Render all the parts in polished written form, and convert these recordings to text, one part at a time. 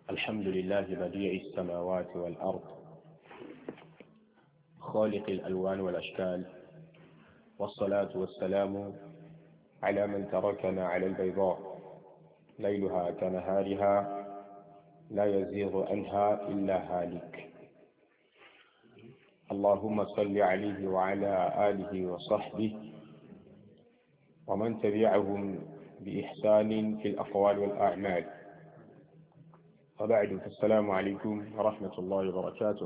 الحمد لله بديع السماوات والأرض خالق الألوان والأشكال، والصلاة والسلام على من تركنا على البيضاء ليلها كنهارها لا يزيغ عنها إلا هالك. اللهم صل عليه وعلى آله وصحبه ومن تبعهم بإحسان في الأقوال والأعمال. وبعد، السلام عليكم ورحمة الله وبركاته.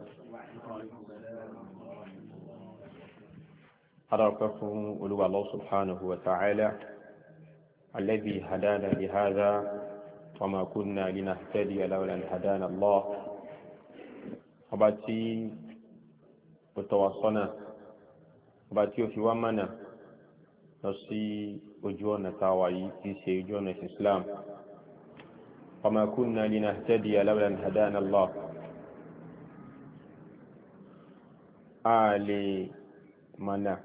أراكم أولو الله سبحانه وتعالى الذي هدانا لهذا وما كنا لنهتدي لولا أن هدانا الله. وباتي وتواصلنا وباتي في ومنا نصي وجونا تاوي في سيجونا الإسلام. وما كنا لنهتدي لولا أن هدانا الله. آلي منا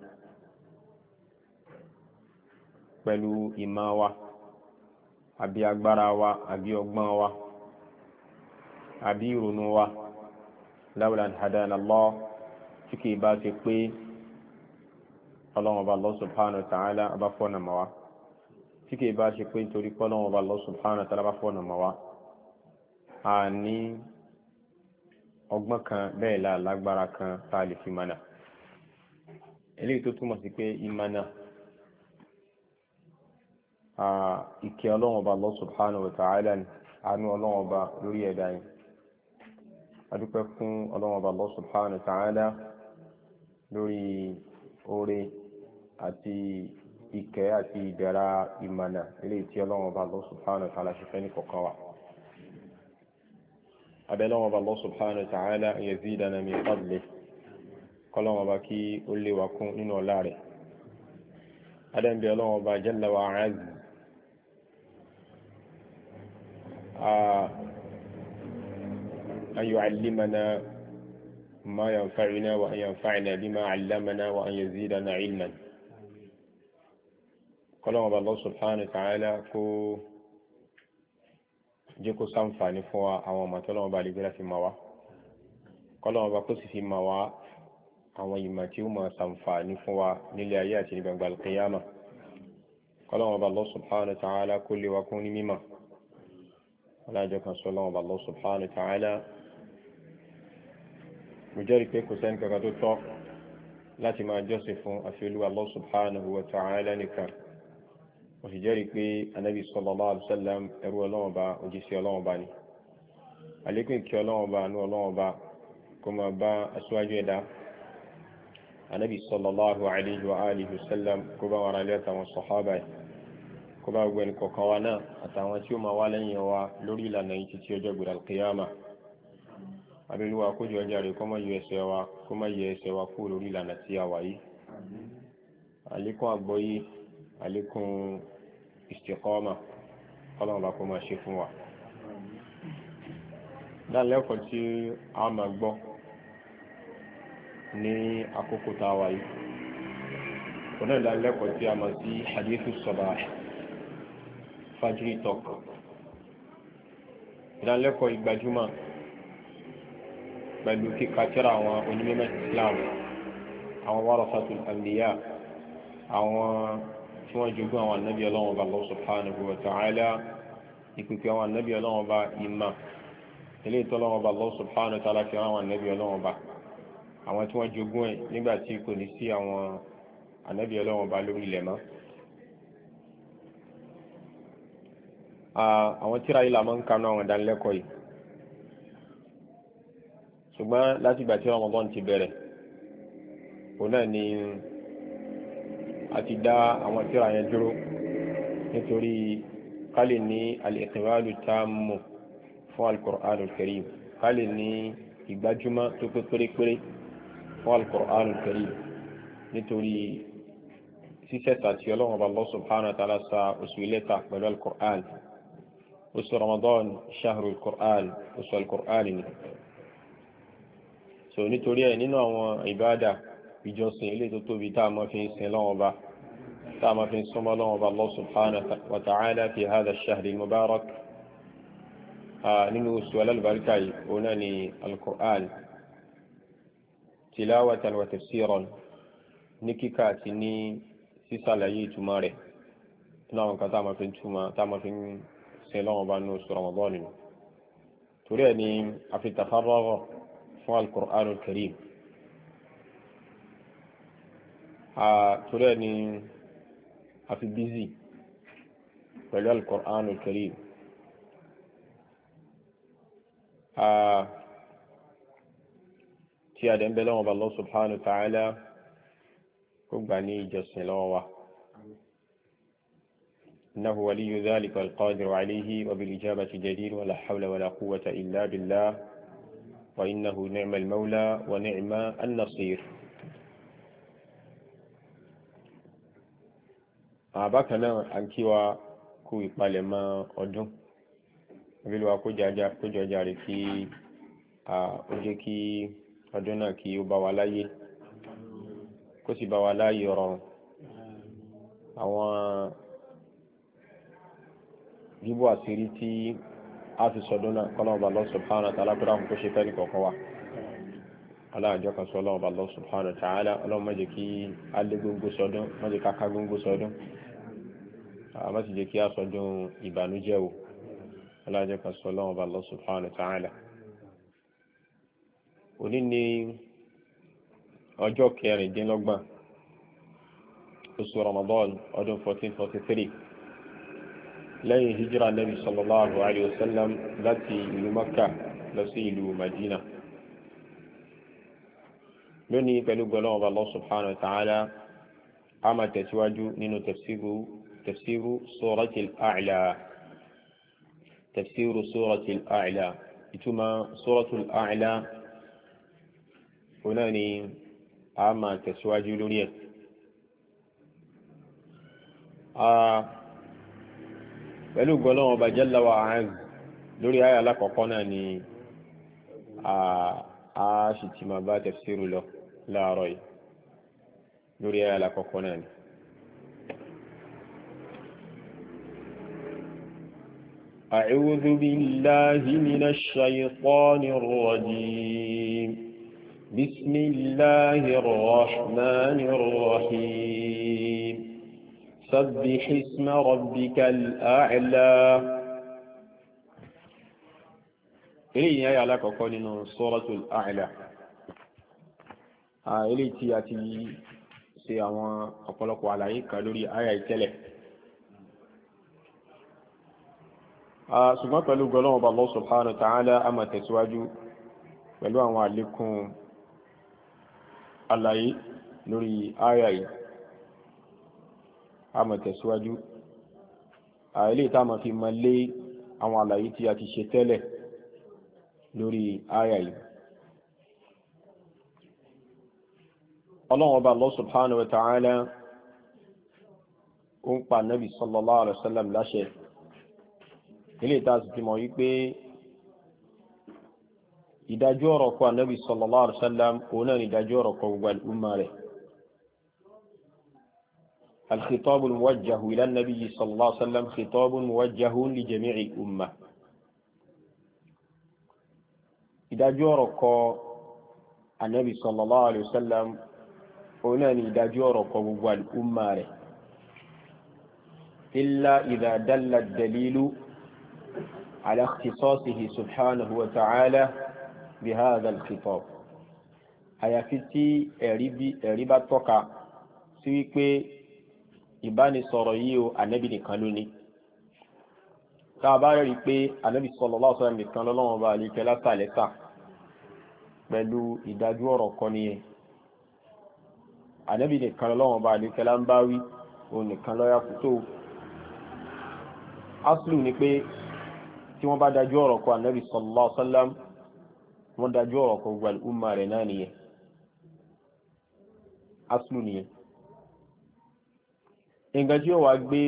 pẹ̀lú ìmọ̀ wa àbí agbára wa àbí ọgbọ́n wa àbí ìrònú wa lawla an hadana Allah, tí kìí bá ti pé Ọlọ́run Ọba Allah subhanahu wa ta'ala bá fọ́nà mọ́ wa, tí kìí bá ṣe pé nítorí pé Ọlọ́run Ọba Allah subhanahu wa ta'ala bá fọ́nà mọ́ wa, a ní ọgbọ́n kan bẹ́ẹ̀ la lágbára kan tá a lè fi mọ̀nà. Eléyìí tó túmọ̀ sí pé ìmọ̀nà ìkẹ́ Ọlọ́run Ọba Allah subhanahu wa ta'ala ni, àánú Ọlọ́run Ọba lórí ẹ̀dá yìí. Adúpẹ́ fún Ọlọ́run Ọba Allah subhanahu wa ta'ala lórí oore àti ìkẹ́ àti ìdẹ̀ra ìmọ̀nà eléyìí tí Ọlọ́run Ọba Allah subhanahu wa ta'ala ṣe fẹ́ ní kọ̀ọ̀kan wa. Abẹ́ Ọlọ́run Ọba Allah subhanahu wa ta'ala yazidana min fadlihi, kọ́lọ́run Ọba kí ó lé wa kún nínú ọlá rẹ̀. Adẹ́nbẹ́ Ọlọ́run Ọba jalla wa azza أن يعلمنا ما ينفعنا وأن ينفعنا بما علمنا وأن يزيدنا علما. قال الله سبحانه وتعالى كو جيكو سانفاني فوا أو ما تلو بالي بلا في موا. قال الله كو في موا أو يماتيو ما سانفاني فوا نليايات نبغى القيامة. قال الله سبحانه وتعالى كل وكون مما alájọ kan sọ lọ́wọ́ Allah subhanahu wa ta'ala. Mo jẹ́rìí pé kò sẹ́ni kankan tó tọ́ láti máa jọ́sìn fún àfi Olúwa Allah subhanahu wa ta'ala nìkan. Mo sì jẹ́rìí pé Ànábì sallallahu alaihi wasallam ẹrú Ọlọ́run Ọba, òjíṣẹ́ Ọlọ́run Ọba ni. Àlékún ìkẹ́ Ọlọ́run Ọba, àánú Ọlọ́run Ọba kó máa bá aṣíwájú ẹ̀dá Ànábì sallallahu alaihi wa alihi wasallam, kó bá wọn ará àtàwọn sàhábà ẹ̀, kó bá gbẹ̀ni kọ̀ọ̀kan wa náà àtàwọn tí ó máa wá lẹ́yìn wa lórí ìlànà yìí títí ọjọ́ gbèrè alkiyama. Abẹ́lúwa kójú ọjà rẹ̀ kó má yẹ ẹsẹ̀ wa kú lórí ìlànà tí a wà yìí. Àlékún àgbọ́yé, àlékún istiqama, Ọlọ́run bá kó máa ṣe fún wa. Dánilẹ́kọ̀ọ́ tí a máa gbọ́ ní àkókò tá a wà yìí, kò náà dánilẹ́kọ̀ọ́ tí a máa sí hadithu sabah, Fajri Talk. Ìdánilẹ́kọ̀ọ́ ìgbàjúmọ̀ pẹ̀lú kíkà tírà àwọn onímọ̀ Islam, àwọn warasatul anbiya, àwọn tí wọ́n jogún àwọn ànábì Ọlọ́run Ọba Allah subhanahu wa ta'ala, ìpìpì àwọn ànábì Ọlọ́run Ọba ìmọ̀ ilé ìtọ́lọ́run Ọba Allah subhanahu wa ta'ala fi àwọn ànábì Ọlọ́run Ọba, àwọn tí wọ́n jogún ẹ̀ nígbà tí kò ní sí àwọn ànábì Ọlọ́run Ọba lórí ilẹ̀ mọ́. Àwọn tírà yìí la máa ń kà náà àwọn ìdánilẹ́kọ̀ọ́ yìí, ṣùgbọ́n láti ìgbà tí Ramadan ti bẹ̀rẹ̀ òun náà ni a ti dá àwọn tírà yẹn dúró nítorí ká lè ní al-iqbalu tammu fún al-Qur'an al-Karim, ká lè ní ìgbájúmọ́ tó pé pérépéré fún al-Qur'an al-Karim, nítorí sísẹ́ta tí Ọlọ́run Ọba Allah subhanahu wa ta'ala sa oṣù ilẹ́ta pẹ̀lú al-Qur'an. Oṣù Ramadan shahrul Qur'an, oṣù al-Qur'an ni. So nítorí ẹ̀ nínú àwọn ìbádà ìjọsìn ilé tó tóbi tá a máa fi ń sin Ọlọ́run Ọba, tá a máa fi ń súnmọ́ Ọlọ́run Ọba Allah subhanahu wa ta'ala fi hadha ash-shahr al-mubarak, nínú oṣù alálùbáríkà yìí òun náà ni al-Qur'an tilawatan wa tafsiran ní kíkà àti ní sísàlàyé ìtumọ̀ rẹ̀ nínú àwọn kan tá a máa fi ń túmọ̀ tá a máa fi ń sin lọ́wọ́ bá nínú oṣù Ramadan nínú torí ẹ̀ ni a fi tafarragha fún al-Qur'an al-Karim torí ẹ̀ ni a fi bízì pẹ̀lú al-Qur'an al-Karim tí a dẹ̀ ń bẹ lọ́wọ́ bá Allah subhanahu wa ta'ala kó gbà ní ìjọsìn lọ́wọ́ wa. إنه ولي ذلك والقادر عليه وبالإجابة جدير ولا حول ولا قوة إلا بالله وإنه نعم المولى ونعم النصير. بكنا أنكوا كوي بالما أدون بلوا كوجا جاري كي أوجي ọdún náà kí ó bá wa láyé kó sì bá wa láyé ọ̀rọ̀ àwọn bíbú àṣírí tí a fi sọdún náà kọ́nà ọba Allah subhanahu wa ta'ala kúrò àkókò ṣe fẹ́ẹ́ kọ̀ọ̀kan wa aláàjọ kan sọ ọlọ́run ọba Allah subhanahu wa ta'ala ọlọ́run má jẹ́ kí a lé gbogbo sọdún má jẹ́ ká ká gbogbo sọdún má sì jẹ́ kí a sọdún ìbànújẹ́ o aláàjọ kan sọ ọlọ́run ọba Allah subhanahu wa ta'ala. Òní ni ọjọ́ kẹrìndínlọ́gbọ̀n oṣù Ramadan ọdún 1443 lẹ́yìn hijira nabi sallallahu alayhi wa sallam láti ìlú Makka lọ sí ìlú Madina. Lónìí pẹ̀lú gbọ́dọ̀ ọba Allah subhanahu wa ta'ala a máa tẹ̀síwájú nínú tafsiru suratul A'la tafsiru suratul A'la ìtumọ̀ suratul A'la هنا أما تسواجي لونية pẹ̀lú gbọ́lọ́wọ́ ọba jalla wa azza lórí àyà alákọ̀ọ́kọ́ náà ni a sì ti máa bá tafsiru lọ láàárọ̀ yìí lórí àyà alákọ̀ọ́kọ́ náà ni. أعوذ بالله من الشيطان الرجيم بسم الله الرحمن الرحيم سبح اسم ربك الأعلى إليه يا لك قولنا سورة الأعلى إليه تياتي سيما أقولك على كالوري آية تلك ṣùgbọ́n pẹ̀lú gbọ́lọ́wọ́ Allah subhanahu wa ta'ala a máa tẹ̀síwájú pẹ̀lú àwọn àlékún àlàyé lórí àyà yìí a máa tẹ̀síwájú ilé ìta máa fi máa lé àwọn àlàyé tí a ti ṣe tẹ́lẹ̀ lórí àyà yìí. ọlọ́wọ́ Allah subhanahu wa ta'ala ó ń pa nabi sallallahu alaihi wasallam láṣẹ ilé ìta sì ti mọ̀ wípé ìdájọ́ ọ̀rọ̀ kọ ànábì sallallahu alaihi wasallam òun náà ni ìdájọ́ ọ̀rọ̀ kọ gbogbo àlùmọ́ rẹ̀. الخطاب الموجه إلى النبي صلى الله عليه وسلم خطاب موجه لجميع الأمة. ìdájọ́ ọ̀rọ̀ kọ ànábì sallallahu alaihi wasallam òun náà ni ìdájọ́ ọ̀rọ̀ kọ gbogbo àlùmọ́ rẹ̀. إلا إذا دل الدليل على اختصاصه سبحانه وتعالى بهذا الخطاب. àyàfi tí ẹ̀rí bá tọ́ka sí wípé ìbánisọ̀rọ̀ yìí o ànábì nìkan ló ní. tá a bá rí pé ànábì sallallahu alaihi wasallam nìkan lọ́lọ́wọ́n bá àlejò látàlẹ́sà pẹ̀lú ìdájú ọ̀rọ̀ kan nìyẹn. ànábì nìkan lọ́lọ́wọ́n bá àlejò lá ń bá wí òun nìkan lọ́yà kú tó. aslu ni pé tí wọ́n bá dájú ọ̀rọ̀ kọ ànábì sallallahu alaihi wasallam wọ́n dájú ọ̀rọ̀ kọ gbogbo umma rẹ̀ náà nìyẹn. aslu nìyẹn. nǹkan tí ó wá gbé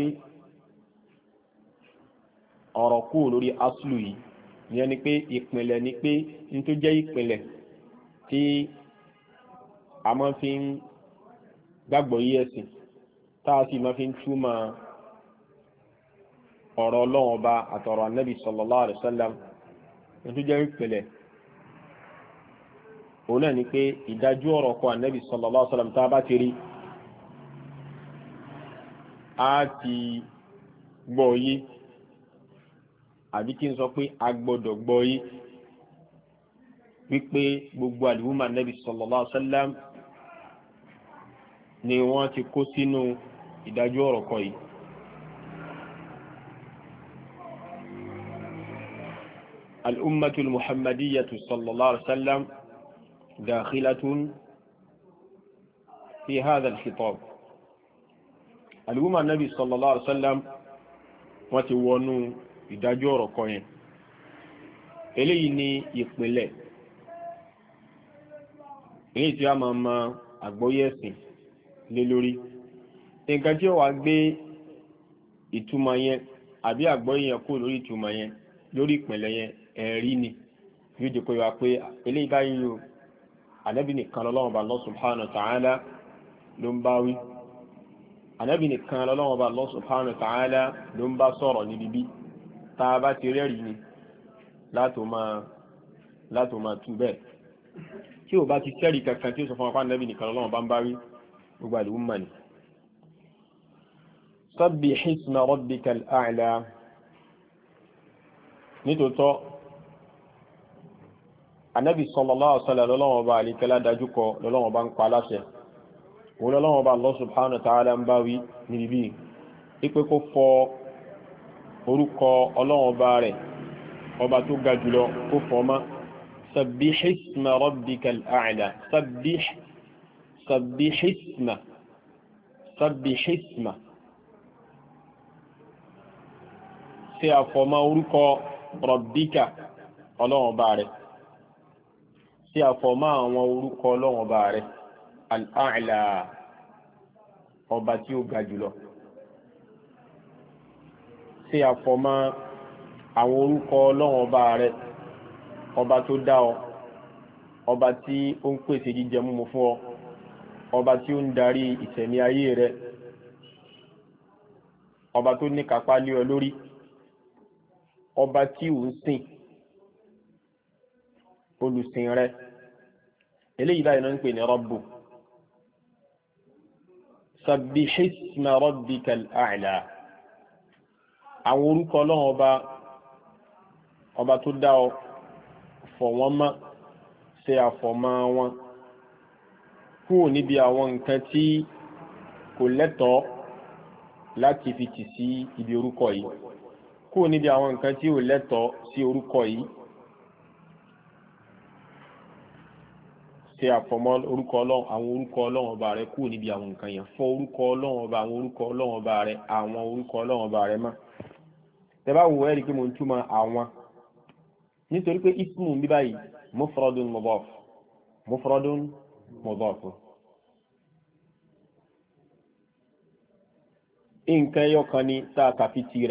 ọ̀rọ̀ kú lórí aslu yìí ìyẹn ni pé ìpìlẹ̀ ni pé ní tó jẹ́ ìpìlẹ̀ tí a máa fi ń gbàgbọ́ yí ẹ̀sìn tá a sì máa fi ń túmọ̀ ọ̀rọ̀ ọlọ́run ọba àtọ̀rọ̀ anábì sallallahu alaihi wasallam tó jẹ́ ìpìlẹ̀ òun náà ni pé ìdájú ọ̀rọ̀ kọ ànábì sallallahu alaihi wasallam tá a bá ti rí a ti gbọ́ yé àbí kí n sọ pé a gbọ́dọ̀ gbọ́ yé wípé gbogbo àlùmọ́ ànábì sallallahu alaihi wasallam ni wọ́n ti kó sínú ìdájú ọ̀rọ̀ kọ yìí. الأمة المحمدية صلى الله عليه وسلم داخلة في هذا الخطاب. الأمة النبي صلى الله عليه وسلم وتوانو ìdájọ́ kan yẹn eléyìí ni ìpìlẹ̀ èyí tí a máa ma àgbọ́yé ẹ̀sìn lé lórí nǹkan tí ó wà gbé ìtumọ̀ yẹn àbí àgbọ́yé yẹn kó lórí ìtumọ̀ yẹn lórí ìpìlẹ̀ yẹn ẹ̀rí ni yóò jẹ́ kó yọ pé eléyìí báyìí o ànábì nìkan lọ́wọ́ bá Allah subhanahu wa ta'ala ló ń bá wí ànábì nìkan lọ́wọ́ bá Allah subhanahu wa ta'ala ló ń bá sọ̀rọ̀ níbi bí tá a bá ti rẹ́rìí ni látò máa tú bẹ́ẹ̀ tí ò bá ti sẹ́rìí kankan tí ó sọ fún apá ànábì nìkan lọ́wọ́ bá ń bá wí gbogbo àlùmọ́ ni. sabbih isma rabbikal a'la nítòótọ́ anabi sallallahu alaihi wasallam lọ́lọ́wọ́ bá àlìkẹ́lá dájú kọ lọ́lọ́wọ́ bá ń pa aláṣẹ òun lọ́lọ́wọ́ bá Allah subhanahu wa ta'ala ń bá wí níbi bí ipe kó fọ orúkọ ọlọ́wọ́ bá rẹ̀ ọba tó ga jùlọ kó fọ mọ́ sabbih isma rabbikal a'la sabbih isma ṣe àfọ̀mọ́ orúkọ rabbika ọlọ́wọ́ bá rẹ̀ sí àfọ̀mọ́ àwọn orúkọ ọlọ́wọ́n ọba rẹ̀ al-a'la ọba tí ó ga jùlọ sí àfọ̀mọ́ àwọn orúkọ ọlọ́wọ́n ọba rẹ̀ ọba tó dá ọ ọba tí ó ń pèsè jíjẹ múmu fún ọ ọba tí ó ń darí ìṣẹ̀mí ayé rẹ ọba tó ní kápá lé ọ lórí ọba tí ò ń sìn olùsìn rẹ eléyìí báyìí náà ń pè ní rabbu sabbih isma rabbikal a'la àwọn orúkọ ọlọ́run ọba tó dá ọ fọ̀ wọ́n mọ́ ṣe àfọ̀mọ́ wọn kúrò níbi àwọn nǹkan tí kò lẹ́tọ̀ọ́ láti fi tì sí ibi orúkọ yìí kúrò níbi àwọn nǹkan tí ò lẹ́tọ̀ọ́ sí orúkọ yìí ṣe àfọ̀mọ́ orúkọ ọlọ́run àwọn orúkọ ọlọ́run ọba rẹ kúrò níbi àwọn nǹkan yẹn fọ̀ orúkọ ọlọ́run ọba àwọn orúkọ ọlọ́run ọba rẹ àwọn orúkọ ọlọ́run ọba rẹ mọ́ tẹ́ bá wò ẹ́ rí i pé mo ń túmọ̀ àwọn nítorí pé ismu bí báyìí mufradun mudaf nǹkan ẹyọ kan ni tá a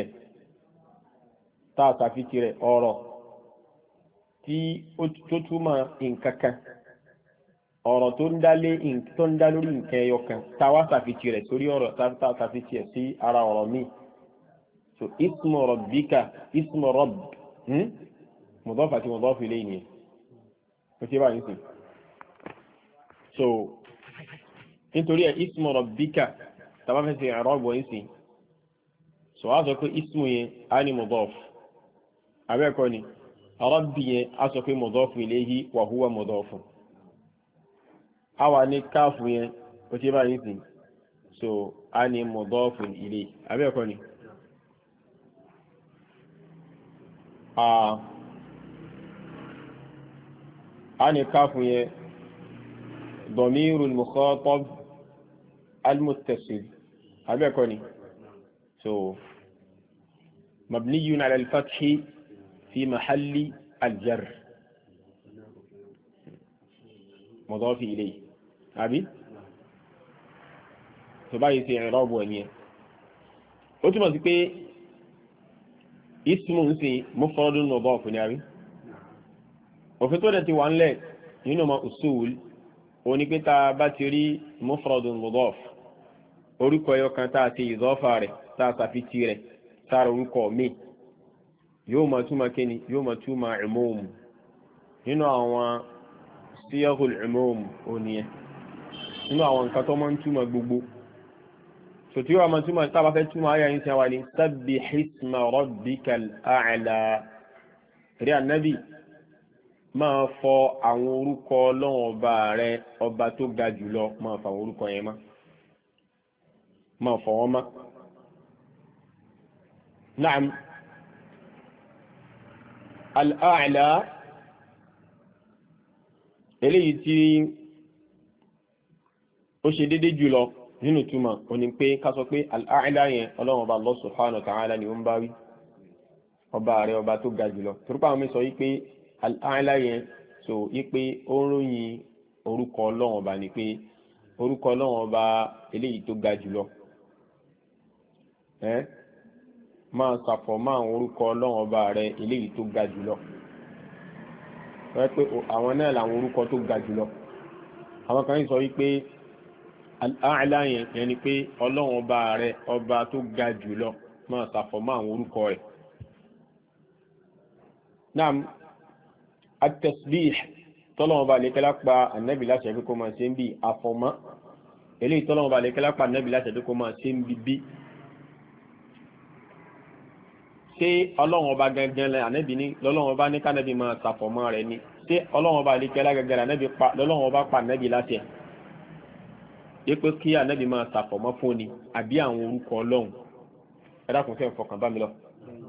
kàfi tirẹ̀ ọ̀rọ̀ tí tó túmọ̀ nǹkan kan ọ̀rọ̀ tó ń dá lórí nǹkan ẹyọ kan tá a wá kàfi tirẹ̀ sórí ọ̀rọ̀ tá a kàfi tirẹ̀ sí ara ọ̀rọ̀ míì so ismu rabbika ismu rabb mudaf àti mudaf ilayhi ni ó ti bá yín sìn so nítorí ẹ ismu rabbika tàbá fẹ́ ṣe i'rab yín sìn so a sọ pé ismu yẹn á ní mudaf abẹ́ẹ̀kọ́ ni rabbi yẹn á sọ pé mudaf ilayhi wa huwa mudaf a wà ní káàfù yẹn ó ti bá yín sìn so á ní mudaf ilayhi abẹ́ẹ̀kọ́ ni ani kafu ye damirul mukhatab almuttasil abe koni so mabniyun ala alfath fi mahalli aljar mudaf ilayhi abi so báyìí ṣe i'rab wa ni ó túmọ̀ sí pé ismu ń sin mufradun mudaf ni abi òfin tó dẹ̀ ti wà ńlẹ̀ nínú ọmọ usul òní pé tá a bá ti rí mufradun mudaf orúkọ ẹyọ kan tá a ti ìdọ́fà rẹ̀ tá a sàfitì rẹ̀ sára orúkọ mi yóò máa túmọ̀ kíni yóò máa túmọ̀ umum nínú àwọn siyahul umum òníyẹn nínú àwọn nǹkan tó máa ń túmọ̀ gbogbo sòtí wàá máa túmọ̀ tá a bá fẹ́ túmọ̀ ayé yín sí wa ni sabbih isma rabbikal a'la rí ànábì máa fọ àwọn orúkọ ọlọ́run ọba rẹ ọba tó ga jùlọ máa fọ àwọn orúkọ yẹn máa fọ wọn mọ́. Naam al-a'la eléyìí tí ó ṣe déédéé jùlọ nínú túmọ̀ òní pé ká sọ pé al-a'la yẹn ọlọ́run ọba Allah subhanahu wa ta'ala ni ó ń bá wí ọba rẹ ọba tó ga jùlọ torípa àwọn mi sọ yí pé al-a'la yẹn so yí pé ó ń ròyìn orúkọ ọlọ́run ọba ni pé orúkọ ọlọ́run ọba eléyìí tó ga jùlọ máa ṣàfọ̀mọ́ àwọn orúkọ ọlọ́run ọba rẹ eléyìí tó ga jùlọ wọ́n pé àwọn náà làwọn orúkọ tó ga jùlọ àwọn kan sọ wípé al-a'la yẹn ni pé ọlọ́run ọba rẹ ọba tó ga jùlọ máa ṣàfọ̀mọ́ àwọn orúkọ rẹ. Naam at-tasbih tọ́lọ́run ọba àlékẹ́lá pa ànábì láṣẹ pé kó máa ṣe ń bí àfọ̀mọ́ eléyìí tọ́lọ́run ọba àlékẹ́lá pa ànábì láṣẹ pé kó máa ṣe ń bí ṣé ọlọ́run ọba gangan lẹ ànábì ní lọ́lọ́run ọba ní kánábì máa ṣàfọ̀mọ́ rẹ̀ ni ṣé ọlọ́run ọba àlékẹ́lá gangan ànábì pa lọ́lọ́run ọba pa ànábì láṣẹ yé pé kí ànábì máa ṣàfọ̀mọ́ fún ni àbí àwọn orúkọ ọlọ́run ẹ dákun fẹ́ fọkàn bá mi lọ.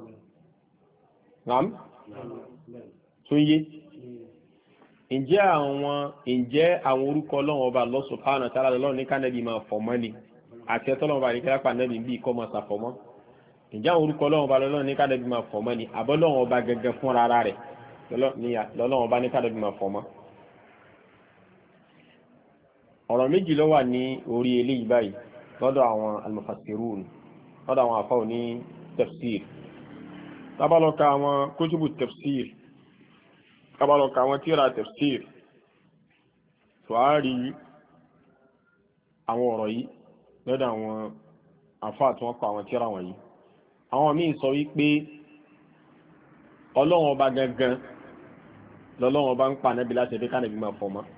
Naam tó yé ǹjẹ́ àwọn orúkọ ọlọ́run ọba Allah subhanahu wa ta'ala lọ́lọ́run ní kánábì máa fọ̀mọ́ ni àti ẹ̀tọ́lọ́run ọba àlékẹ́lá pa ànábì bí kọ́ máa ṣàfọ̀mọ́ ǹjẹ́ àwọn orúkọ ọlọ́run ọba lọ́lọ́run ní kádẹ́bí máa fọ̀ mọ́ ni àbọ́lọ́run ọba gẹ́gẹ́ fún rárá rẹ̀ lọ́lọ́run ọba ní kádẹ́bí máa fọ̀ mọ́. ọ̀rọ̀ méjì ló wà ní orí eléyìí báyìí lọ́dọ̀ àwọn al-mufassirun lọ́dọ̀ àwọn àfáà ní tafsir tábàlọ́ka àwọn kútùbù tafsir tábàlọ́ka àwọn tíra tafsir tó á rí àwọn ọ̀rọ̀ yìí lọ́dọ̀ àwọn àfáà tí wọ́n kọ àwọn tíra wọ̀nyí. àwọn míì sọ wípé ọlọ́run ọba gangan lọ́lọ́run ọba ń pa ànábì láti ẹ̀dẹ́ kánàbí máa fọ̀ mọ́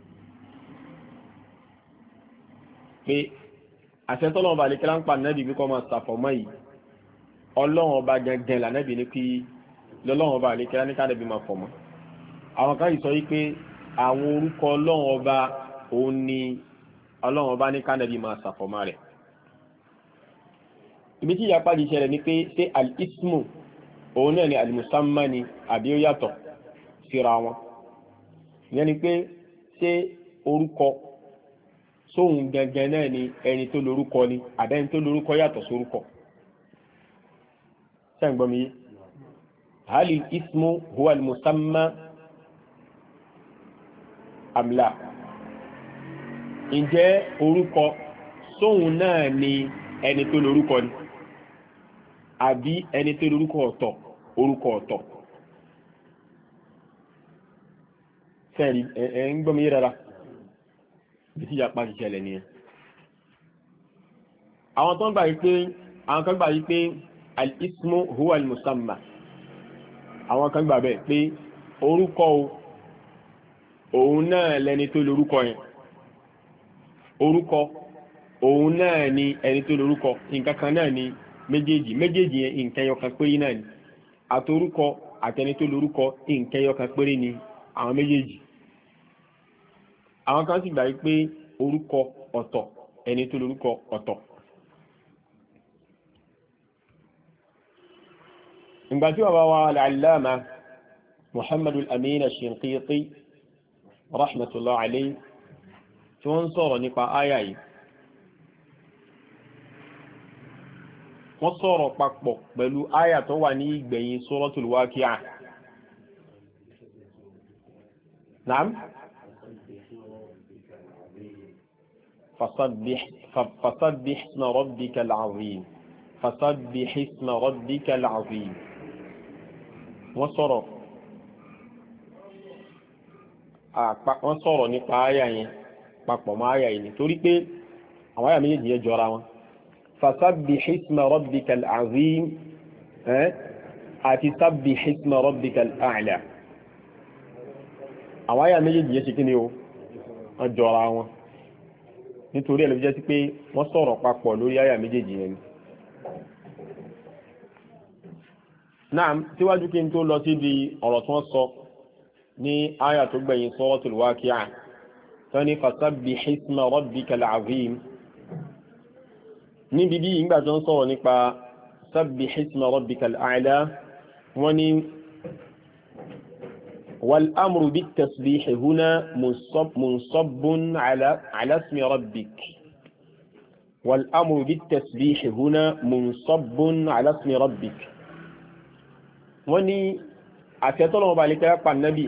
pé àṣetọ́lọ́run ọba àlékẹ́lá ń pa ànábì bí kò máa ṣàfọ̀mọ́ yìí ọlọ́run ọba gangan lànábì ní kí lọ́lọ́run ọba àlékẹ́lá ní kánàbí máa fọ̀ mọ́. àwọn kan yìí sọ wípé àwọn orúkọ ọlọ́run ọba òun ni ọlọ́run ọba ní kánàbí máa ṣàfọ̀mọ́ rẹ̀. ibi tí ìyapa di ṣẹlẹ̀ ni pé ṣé al-ismu òun náà ni al-musamma ni àbí ó yàtọ̀ síra wọn ìyẹn ni pé ṣé orúkọ sóhun gangan náà ni ẹni tó lórúkọ ni àbẹ́ni tó lórúkọ yàtọ̀ sórúkọ ṣẹ́ǹgbọ́n mi yé hal al-ismu huwa al-musamma am la ǹjẹ́ orúkọ sóhun náà ni ẹni tó lórúkọ ni àbí ẹni tó lórúkọ ọ̀tọ̀ orúkọ ọ̀tọ̀ fẹ́ẹ̀rí ẹ̀ ń gbọ́ mi yé rárá bí tí ìyapa ti ṣẹlẹ̀ nìyẹn. àwọn kan gbà yí pé al-ismu huwa al-musamma àwọn kan gbà bẹ́ẹ̀ pé orúkọ òun náà lẹni tó lórúkọ yẹn orúkọ òun náà ni ẹni tó lórúkọ nǹkan kan náà ni méjèèjì yẹn nǹkan ẹyọkan péré náà ni àtorúkọ àtẹni tó lórúkọ nǹkan ẹyọkan péré ni àwọn méjèèjì. àwọn kan sì gbà pé orúkọ ọ̀tọ̀ ẹni tó lórúkọ ọ̀tọ̀. ìgbà tí bàbá wa al-allama Muhammadul Amin al-Shinqiti rahmatullahi alayhi tí wọ́n ń sọ̀rọ̀ nípa áyà yìí wọ́n sọ̀rọ̀ papọ̀ pẹ̀lú áyà tó wà ní ìgbẹ̀yìn Suratul Waqi'ah. Naam fasabbih isma rabbikal azim fasabbih isma rabbikal azim. wọ́n sọ̀rọ̀ nípa áyà yẹn papọ̀ mọ́ áyà yìí nítorí pé àwọn áyà méjèèjì yẹn jọra wọn. fasabbih isma rabbikal azim àti sabbih isma rabbikal a'la àwọn àyà méjèèjì yẹn ṣe kí ni o wọ́n jọra wọn nítorí ẹ̀ ló jẹ́ sí pé wọ́n sọ̀rọ̀ papọ̀ lórí àyà méjèèjì yẹn ni. náà síwájú kí n tó lọ sí di ọ̀rọ̀ tí wọ́n sọ ní àyà tó gbẹ̀yìn suratul waqi'ah tó ní fasabbih isma rabbikal azim níbi bí ìgbà tó ń sọ̀rọ̀ nípa sabbih isma rabbikal a'la wọ́n ní والأمر بالتسبيح هنا منصب على اسم ربك والأمر بالتسبيح هنا منصب على اسم ربك wọ́n ní àtẹ́tọ́lọ́wọ́ bá lè kẹ́ pa nábì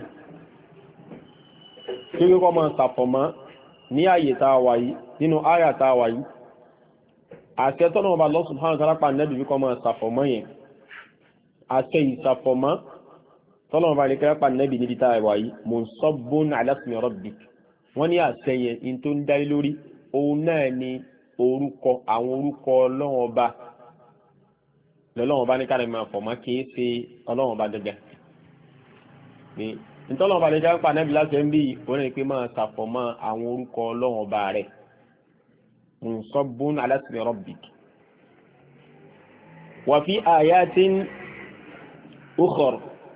tí ó kọ́ máa sàfọ̀mọ́ ní ààyè tá a wà yìí nínú àyà tá a wà yìí àtẹ́tọ́lọ́wọ́ bá Allah subhanahu wa ta'ala pa nábì bí kọ́ máa sàfọ̀mọ́ yẹn àtẹ ìsàfọ̀mọ́ tọ́lọ́wọ́ bá lè kẹ́ pa nábì níbi tá a wà yìí munsabbun ala ismi rabbik wọ́n ní àṣẹ yẹn in tó ń dá lórí òun náà ni orúkọ àwọn orúkọ ọlọ́wọ́ bá lọ́lọ́wọ́ bá ní káàdì máa fọ̀mọ́ kì í ṣe ọlọ́wọ́ bá gẹ́gẹ́ ní ìtọ́lọ́wọ́ bá lè jẹ́ pa nábì láti ẹ̀ ń bí òun ní pé máa ṣàfọ̀mọ́ àwọn orúkọ ọlọ́wọ́ bá rẹ̀ munsabbun ala ismi rabbik. wa fi ayatin ukhar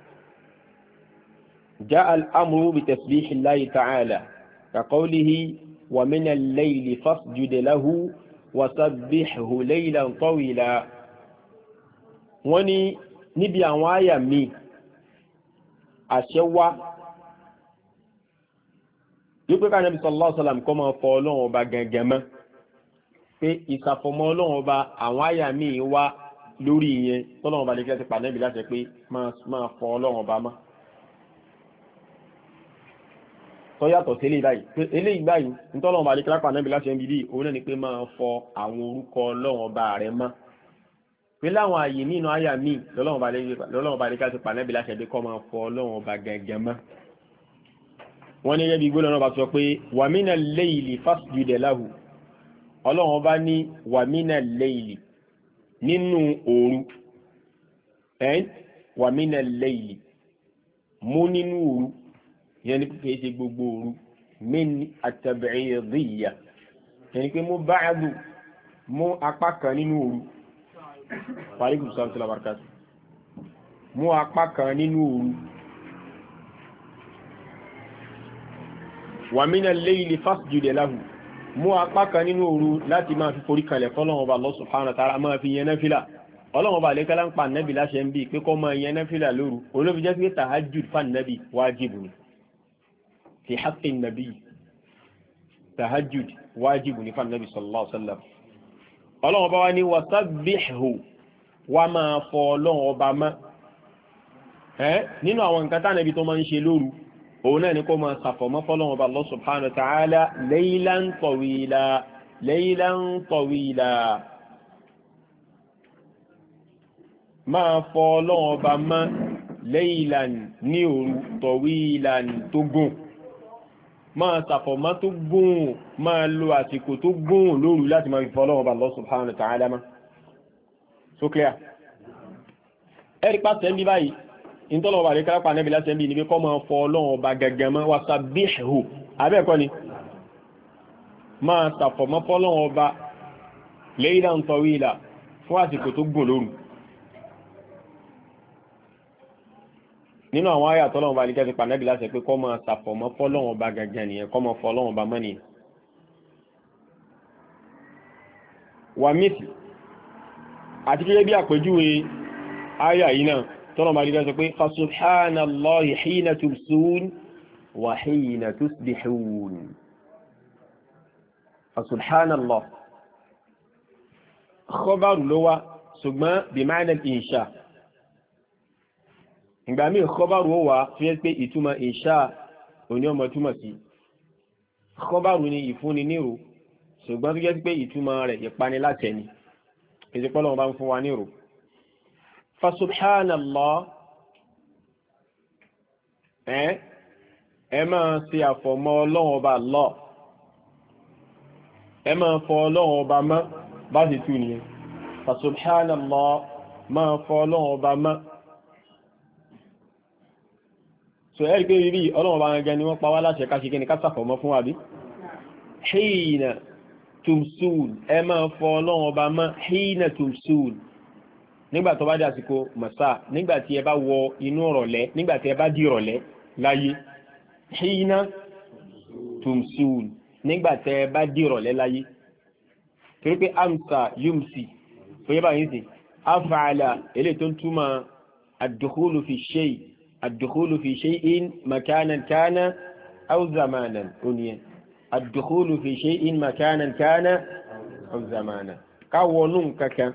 جاء الأمر بتسبيح الله تعالى كقوله ومن الليل فاسجد له وسبحه ليلا طويلا wọ́n ní níbi àwọn àyà mi àṣẹ wá wípé ká Ànábì sallallahu alaihi wasallam kọ́ máa fọ Ọlọ́run ọba gẹ́gẹ́ mọ́ pé ìsàfọ̀mọ́ Ọlọ́run ọba àwọn àyà mi wá lórí ìyẹn tọ́lọ́run ọba lè kí láti pa Ànábì láti pé máa fọ Ọlọ́run ọba mọ́ tọ́yàtọ̀ sí eléyìí báyìí pé eléyìí báyìí nítọ́lọ́run ọba lè kí láti pa Ànábì láti ẹ̀ńbí òun náà ni pé máa fọ àwọn orúkọ Ọlọ́run ọba rẹ̀ mọ́ pé láwọn ààyè nínú àyà míì lọ́lọ́run bá lè ká ti pa Ànábì láṣẹ pé kó máa fọ Ọlọ́run ọba gẹ́gẹ́ mọ́. wọ́n ní gẹ́gẹ́ bí gbólóhùn náà bá sọ pé wa minal layli fasjud lahu Ọlọ́run ọba ní wa minal layli nínú òru wa minal layli mú nínú òru yẹn ní kí ṣe gbogbo òru min at-tab'idiyya yẹn ní pé mú ba'du mú apá kan nínú òru Fàríkù sọ́rọ̀ lábàrkátù. Mú apá kan nínú òru. Wa minal layli fasjud lahu. Mú apá kan nínú òru láti máa fi forí kalẹ̀ fọ́lọ́run ọba Allah subhanahu wa ta'ala máa fi yẹn náfílà. Ọlọ́run ọba àlékẹ́lá ń pa Ànábì láṣẹ ń bí pé kó máa yẹn náfílà lóru. Olóbi jẹ́ pé tahajjud fún Ànábì wájìbù ni. Fi haqqi Nabi. Tahajjud wájìbù ni fún Ànábì sallallahu alaihi wasallam. Ọlọ́run ọba wá ní wasabbihu wá máa fọ Ọlọ́run ọba mọ́ nínú àwọn nǹkan tánàbí tó máa ń ṣe lóru òun náà ni kó máa ṣàfọ̀mọ́ fọ́lọ́run ọba Allah subhanahu wa ta'ala laylan tawila máa fọ Ọlọ́run ọba mọ́ laylan ní òru tawilan tó gùn máa ṣàfọ̀mọ́ tó gùn máa lo àsìkò tó gùn lóru láti máa fi fọ Ọlọ́run ọba Allah subhanahu wa ta'ala mọ́. So clear. Ẹ̀rí pàṣẹ ń bí báyìí ìtọ́lọ̀ ọba àríkà pa Ànábì láti ẹ̀bí ní pé kọ́ máa fọ Ọlọ́run ọba gẹ́gẹ́ mọ́ wasabbihu abẹ́ẹ̀kọ́ ni máa ṣàfọ̀mọ́ fọ́lọ́run ọba laylan tawila fún àsìkò tó gùn lóru. Nínú àwọn àyà tọ́lọ́run ọba àríkà ti pa Ànábì láti pé kọ́ máa ṣàfọ̀mọ́ fọ́lọ́run ọba gẹ́gẹ́ nìyẹn kọ́ máa fọ Ọlọ́run ọba mọ́ nìyẹn. Wà mítì àti kí bí àpèjúwe àyà yìí náà tọ́lọ̀ máa dídá sọ pé fasubhanallahi hina tumsun wa hina tusbihun fasubhanallah khabaru ló wá ṣùgbọ́n bí ma'na al-insha ìgbà míì khabaru ó wá fi ẹ́ pé ìtumọ̀ insha òní ọmọ túmọ̀ sí khabaru ni ìfúnni nírò ṣùgbọ́n tó jẹ́ pé ìtumọ̀ rẹ̀ ìpanilátẹ̀ ni ìsìnkọ́lọ̀ bá ń fún wa ní ìrò. Fasubhanallah ẹ máa ṣe àfọ̀mọ́ Ọlọ́run ọba Allah ẹ máa fọ Ọlọ́run ọba mọ́ bá sì tú nìyẹn. Fasubhanallah máa fọ Ọlọ́run ọba mọ́ so ẹ rí pé rí ọlọ́run bá gẹ́gẹ́ ni wọ́n pa wá láṣẹ ká ṣe kí ni ká sàfọ̀mọ́ fún wa bí hìnà tumsul ẹ máa fọ ọlọ́run ọba mọ́ hìnà tumsul nígbà tó bá dé àsìkò mọ̀sá nígbà tí ẹ bá wọ inú ìrọ̀lẹ́ nígbà tí ẹ bá di ìrọ̀lẹ́ láyé hìnà tumsul nígbà tí ẹ bá di ìrọ̀lẹ́ láyé torí pé amsa yumsi tó yẹ báyìí sí af'ala eléyìí tó ń túmọ̀ ad-dukhulu fi shay ad-dukhulu fi shay'in makanan kana aw zamanan oníyẹn ad-dukhulu fi shay'in makanan kana aw zamanan ká wọnú kankan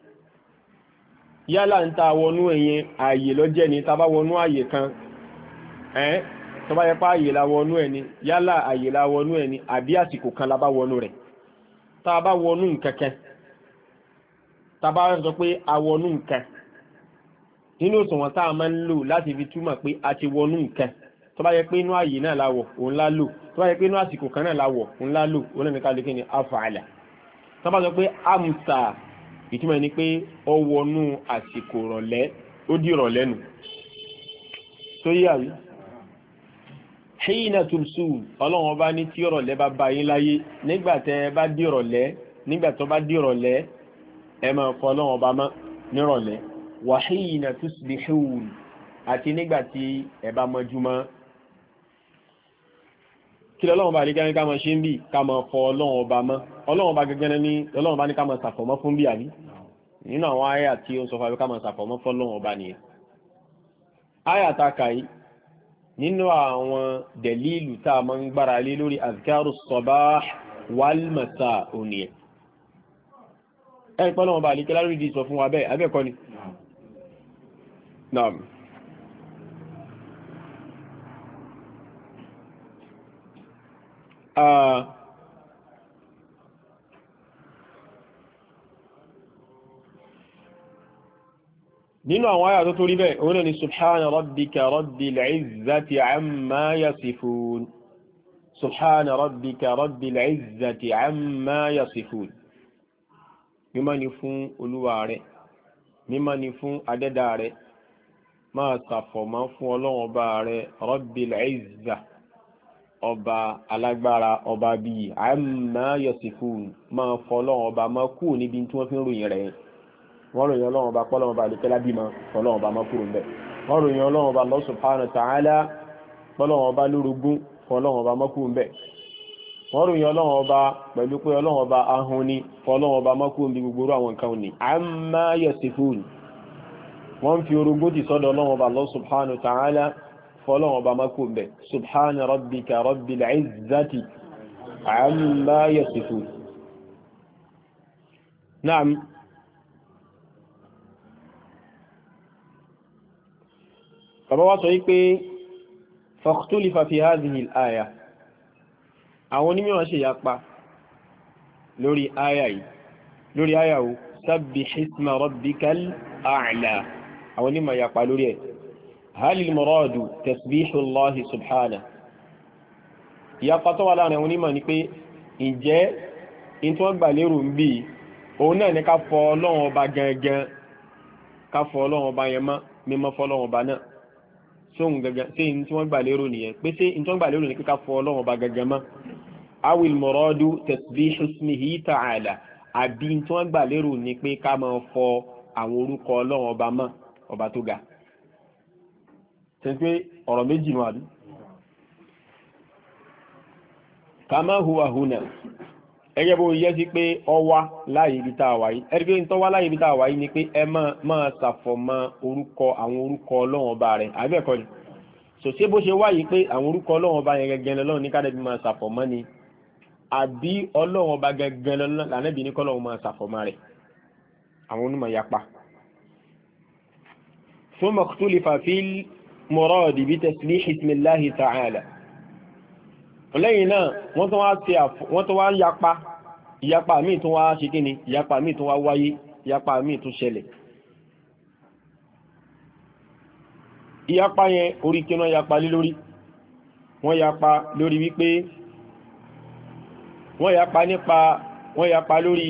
yálà ń ta wọnú ẹ̀yẹn ààyè lọ́jẹ́ ni tá bá wọnú ààyè kan tó bá yẹ pé ààyè la wọnú ẹ̀ ni yálà ààyè la wọnú ẹ̀ ni àbí àsìkò kan la bá wọnú rẹ̀ tá bá wọnú kankan tá bá sọ pé a wọnú nǹkan nínú òṣùwọ̀n tá a máa ń lò láti fi túmọ̀ pé a ti wọnú nǹkan tó bá yẹ pé inú ààyè náà la wọ̀ òun la lò tó bá yẹ pé inú àsìkò kan náà la wọ̀ òun la lò òun náà ní ká lè kí ni af'ala tó bá sọ pé amsa ìtumọ̀ ni pé ó wọnú àsìkò rọ̀lẹ́ ó di rọ̀lẹ́ nù tó yí àrí hina tumsul ọlọ́run ọba ní tí rọ̀lẹ́ bá bá yín láyé nígbà tẹ́ bá di rọ̀lẹ́ nígbà tó bá di rọ̀lẹ́ ẹ máa fọ ọlọ́run ọba mọ́ nírọ̀lẹ́ wa hina tusbihun àti nígbà tí ẹ bá mọ́júmọ́ kí lọ́lọ́run bá rí gẹ́gẹ́ ká máa ṣe ń bì ká máa fọ ọlọ́run ọba mọ́ ọlọ́run bá gẹ́gẹ́ ní ọlọ́run bá ní ká máa ṣàfọ̀mọ́ fún bí àbí nínú àwọn àyà tí ó sọ fún ká máa ṣàfọ̀mọ́ fún ọlọ́run ọba nìyẹn àyà tá a kà yìí nínú àwọn dẹ̀lílù tá a máa ń gbára lé lórí azkaru sabah wal masa ònìyẹn ẹ̀pọ̀ ọlọ́run bá rí kẹ́lá lórí di sọ fún wa bẹ́ẹ̀ abẹ́ẹ̀kọ́ ni naam nínú àwọn àyà tó torí bẹ́ẹ̀ òun ni subhana rabbika rabbil izzati amma yasifun subhana rabbika rabbil izzati amma yasifun mímọ́ ni fún olúwa rẹ̀ mímọ́ ni fún adẹ́dà rẹ̀ máa ṣàfọ̀mọ́ fún ọlọ́run ọba rẹ̀ rabbil izza ọba alágbára ọba bíi amma yasifun máa fọ ọlọ́run ọba máa kú níbi tí wọ́n fi ń ròyìn rẹ̀ wọ́n ròyìn ọlọ́run ọba pọ́lọ́run ọba àdìkẹ́lá bímọ ọlọ́run ọba máa kúrò ń bẹ̀ wọ́n ròyìn ọlọ́run ọba Allah subhanahu wa ta'ala pọ́lọ́run ọba lórogún ọlọ́run ọba máa kúrò ń bẹ̀ wọ́n ròyìn ọlọ́run ọba pẹ̀lú pé ọlọ́run ọba ahun ni ọlọ́run ọba máa kúrò ń bí gbogbo àwọn nǹkan ní amma yasifun wọ́n fi orogún ti sọ́dọ̀ ọlọ́run ọba Allah subhanahu wa ta'ala fọlọ́run ọba máa kúrò ń bẹ̀ subhana rabbika rabbil izzati amma yasifun. Naam. Bàbá wá sọ wípé fakhtulifa fi hadhihi al-aya àwọn onímọ̀ ṣe yapa lórí aya yìí lórí aya wo sabbih isma rabbikal a'la àwọn onímọ̀ yapa lórí ẹ̀ hal al-muradu tasbihu Allahi subhanahu ìyapa tó wà láàrin àwọn onímọ̀ ni pé ǹjẹ́ in tí wọ́n gbà lérò ń bí òun náà ní ká fọ ọlọ́run ọba gangan ká fọ ọlọ́run ọba yẹn mọ́ mímọ́ fọ ọlọ́run ọba náà sóhun gangan ṣé in tí wọ́n gbà lérò nìyẹn pé ṣé in tí wọ́n gbà lérò ní ká fọ ọlọ́run ọba gangan mọ́ awil muradu tasbihu ismihi ta'ala àbí in tí wọ́n gbà lérò ní pé ká máa fọ àwọn orúkọ ọlọ́run ọba mọ́ ọba tó ga ṣe pé ọ̀rọ̀ méjì nù àbí kama huwa huna ẹgẹ́ bó yẹ́ sí pé ọwá láyé ibi tá a wà yìí ẹgbẹ́ tó wá láyé ibi tá a wà yìí ni pé ẹ máa ṣàfọ̀mọ́ orúkọ àwọn orúkọ ọlọ́run ọba rẹ̀ àbẹ́ẹ̀kọ́ ni so ṣé bó ṣe wáyé pé àwọn orúkọ ọlọ́run ọba yẹn gẹ́gẹ́ lọ́lọ́run ní kádẹ́bí máa ṣàfọ̀mọ́ ni àbí ọlọ́run ọba gẹ́gẹ́ lànàbí ní kọ́lọ́run máa ṣàfọ̀mọ́ rẹ̀ àwọn onímọ̀ yapa. thumma ikhtulifa fil muradi bi tasbih ismillahi ta'ala lẹ́yìn náà wọ́n tó wá yapa ìyapa míì tó wá ṣe kí ni ìyapa míì tó wá wáyé ìyapa míì tó ṣẹlẹ̀ ìyapa yẹn orí kí wọ́n yapa lé lórí wọ́n yapa lórí wípé wọ́n yapa lórí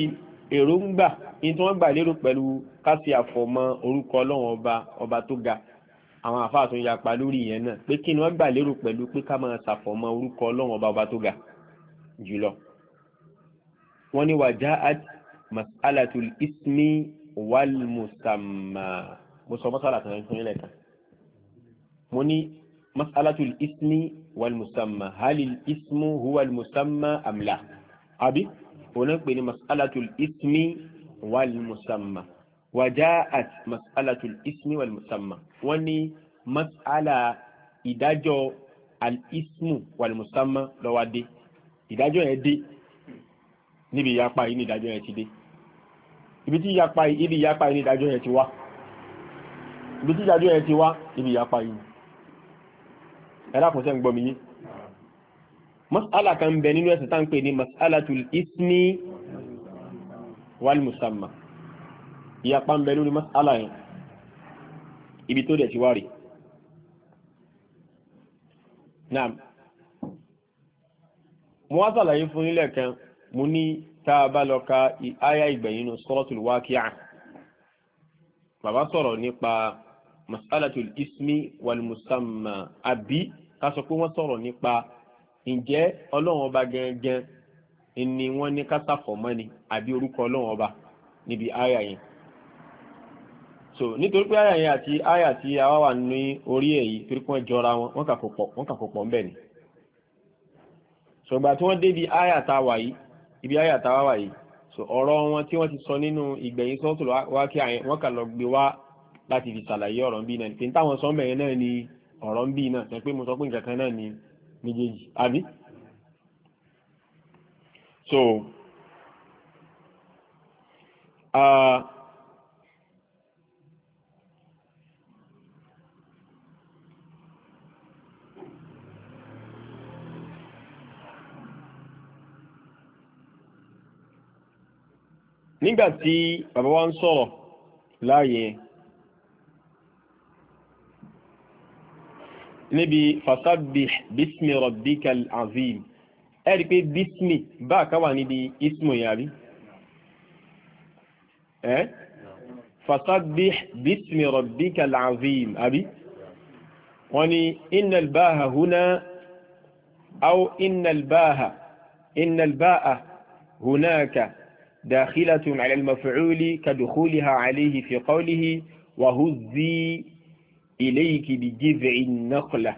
èròǹgbà ní tí wọ́n gbà lérò pẹ̀lú kásì àfọ̀mọ́ orúkọ ọlọ́run ọba tó ga àwọn àfáà tó ń yapa lórí ìyẹn náà pé kí ni wọ́n gbà lérò pẹ̀lú pé ká máa ṣàfọ̀mọ́ orúkọ ọlọ́run ọba tó ga jùlọ. wọ́n ní waja'at mas'alatul ismi wal musamma. mo sọ mas'ala kan fún yín lẹ́ẹ̀kan. mo ní mas'alatul ismi wal musamma halil ismu huwa al musamma am la. àbí òun náà pè ní mas'alatul ismi wal musamma. waja'at mas'alatul ismi wal musamma. wọ́n ní mas'ala ìdájọ́ al ismu wal musamma ló wá dé. ìdájọ́ yẹn dé níbi ìyapa yìí ní ìdájọ́ yẹn ti dé. ibi tí ìyapa yìí ní ìdájọ́ yẹn ti wá. ibi tí ìdájọ́ yẹn ti wá níbi ìyapa yìí. ẹ̀rá kò sẹ́ ń gbọ́ mi yé. mas'ala kan bẹ nínú ẹ̀sìn tá ń pè ní mas'alatul ismi wal musamma. ìyapa ń bẹ lórí mas'ala yẹn ibi tó dẹ̀ ti wá rí. naam mo wá sàlàyé fún nílẹ̀ kan mo ní tá a bá lọ ka àyà ìgbẹ̀yìn nínú suratul waqi'ah bàbá sọ̀rọ̀ nípa mas'alatul ismi wal musamma àbí ká sọ pé wọ́n sọ̀rọ̀ nípa ǹjẹ́ ọlọ́run ọba gẹ́gẹ́ ni wọ́n ní ká ṣàfọ̀mọ́ ni àbí orúkọ ọlọ́run ọba níbi àyà yẹn. so nítorí pé àyà yẹn àti àyà tí a wá wà ní orí èyí torí pé wọ́n jọra wọ́n kà kó pọ̀ ńbẹ̀ ni. ṣùgbọ́n tí wọ́n débi àyà tá a wà yìí ibi àyà tá a wà yìí so ọ̀rọ̀ wọn tí wọ́n ti sọ nínú ìgbẹ̀yìn suratul waqi'ah yẹn wọ́n kà lọ gbé wá láti fi ṣàlàyé ọ̀rọ̀ ń bí náà ní táwọn sọ mẹ́rin náà ni ọ̀rọ̀ ń bí náà sọ pé mo sọ pé nǹkan kan náà ni méjèèjì àbí. so nígbà tí bàbá wa ń sọ̀rọ̀ láàyè níbi fasabbih bismi rabbikal azim ẹ rí pé bismi bá ká wà níbi ismu yàrí fasabbih bismi rabbikal azim àbí wọ́n ní innal baha huna aw innal ba'a hunaka داخلة على المفعول كدخولها عليه في قوله وهزي إليك بجذع النخلة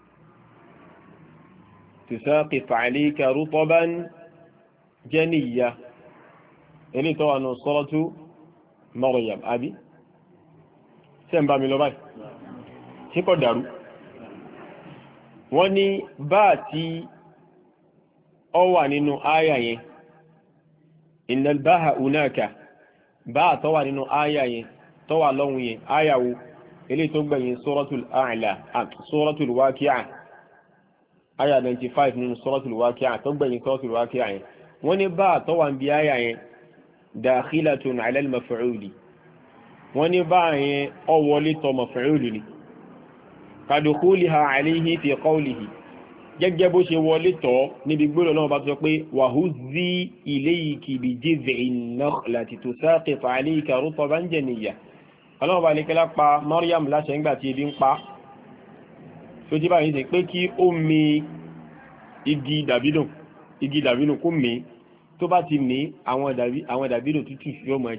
تساقط عليك رطبا جنية إلي طبعا صورة مريم أبي سينبا من لباي سيكو دارو wọ́n ní bá tí ó wà nínú àyà yẹn innal baha hunaka bá tó wà nínú àyà yẹn tó wà lọ́hùn yẹn àyà wo eléyìí tó gbẹ̀yìn suratul a'la suratul waqi'ah àyà 95 nínú suratul waqi'ah tó gbẹ̀yìn suratul waqi'ah yẹn wọ́n ní bá tó wà ń bí àyà yẹn dakhilatun ala al-maf'uli wọ́n ní bá yẹn ó wọlé tó maf'uli ni kadukhuliha alayhi fi qawlihi gẹ́gẹ́ bó ṣe wọlé tọ́ níbi gbọ́dọ̀ náà bá sọ pé wahuzzi ilayki bi jiz'in nakhlati tusaqitu alayka rutban janiyya ọlọ́run bá ní kẹ́lá pa Maryam láṣẹ ńgbà tí ebi ń pa tó jí báyìí sí pé kí ó mi igi dàbínù kó mi tó bá ti mi àwọn dàbínù tútù yóò máa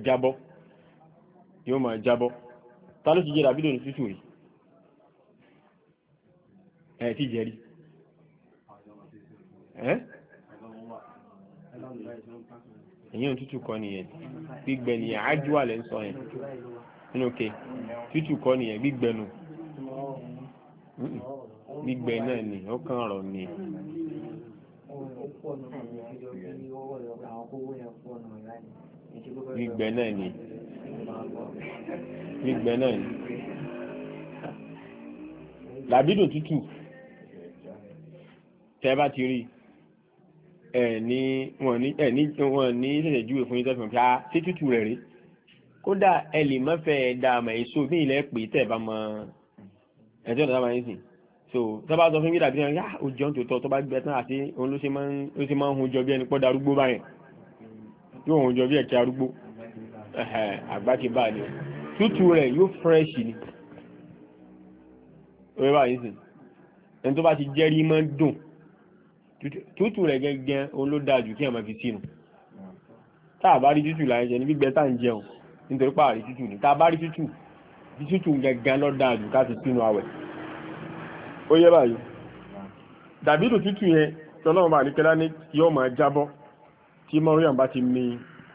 jábọ́ ta ló ti jẹ dàbínù tútù rí ẹ̀ tí jẹ́rí èyàn tútù kọ́ nìyẹn gbígbẹ nìyẹn ájúwà lẹ́ ń sọ yẹn nínú òkè tútù kọ́ nìyẹn gbígbẹnu gbígbẹ náà ni ó kàn rọ̀ ni gbígbẹ náà ni làbídùn tútù tẹ́ bá ti rí wọ́n ní ṣẹ̀ṣẹ̀ júwe fún yíṣẹ́ fún mi ṣé tútù rẹ̀ rí kódà ẹ lè má fẹ́ dá àmà èso bí ilẹ̀ pè tẹ̀ bá mọ ẹjọ́ ìdájọ́ máa ń sìn so tó bá sọ fún mi dàbí ẹni yá ó jẹun tó tọ́ tó bá gbẹ tán àti òun ló ṣe máa ń hun jọ bí ẹni pọ́ darúgbó báyẹn yóò hun jọ bí ẹ̀kẹ́ arúgbó àgbà ti bá a ní tútù rẹ̀ yóò fresh ni orí báyìí sì ẹni tó bá ti jẹ́rí máa ń dùn tútù rẹ̀ gẹ́gẹ́ òun ló dáa jù kí ẹ̀ máa fi sínú tá a bá rí tútù láyé jẹ ní gbígbẹ tá à ń jẹun nítorí pààrí tútù ní tá a bá rí tútù tútù gẹ́gẹ́ ló dáa jù ká fi sínú àwẹ̀ ó yẹ báyìí dàbídù tútù yẹn tọ́lọ́run bá àríkẹ́lá ní yóò máa jábọ́ tí Maryam bá ti mi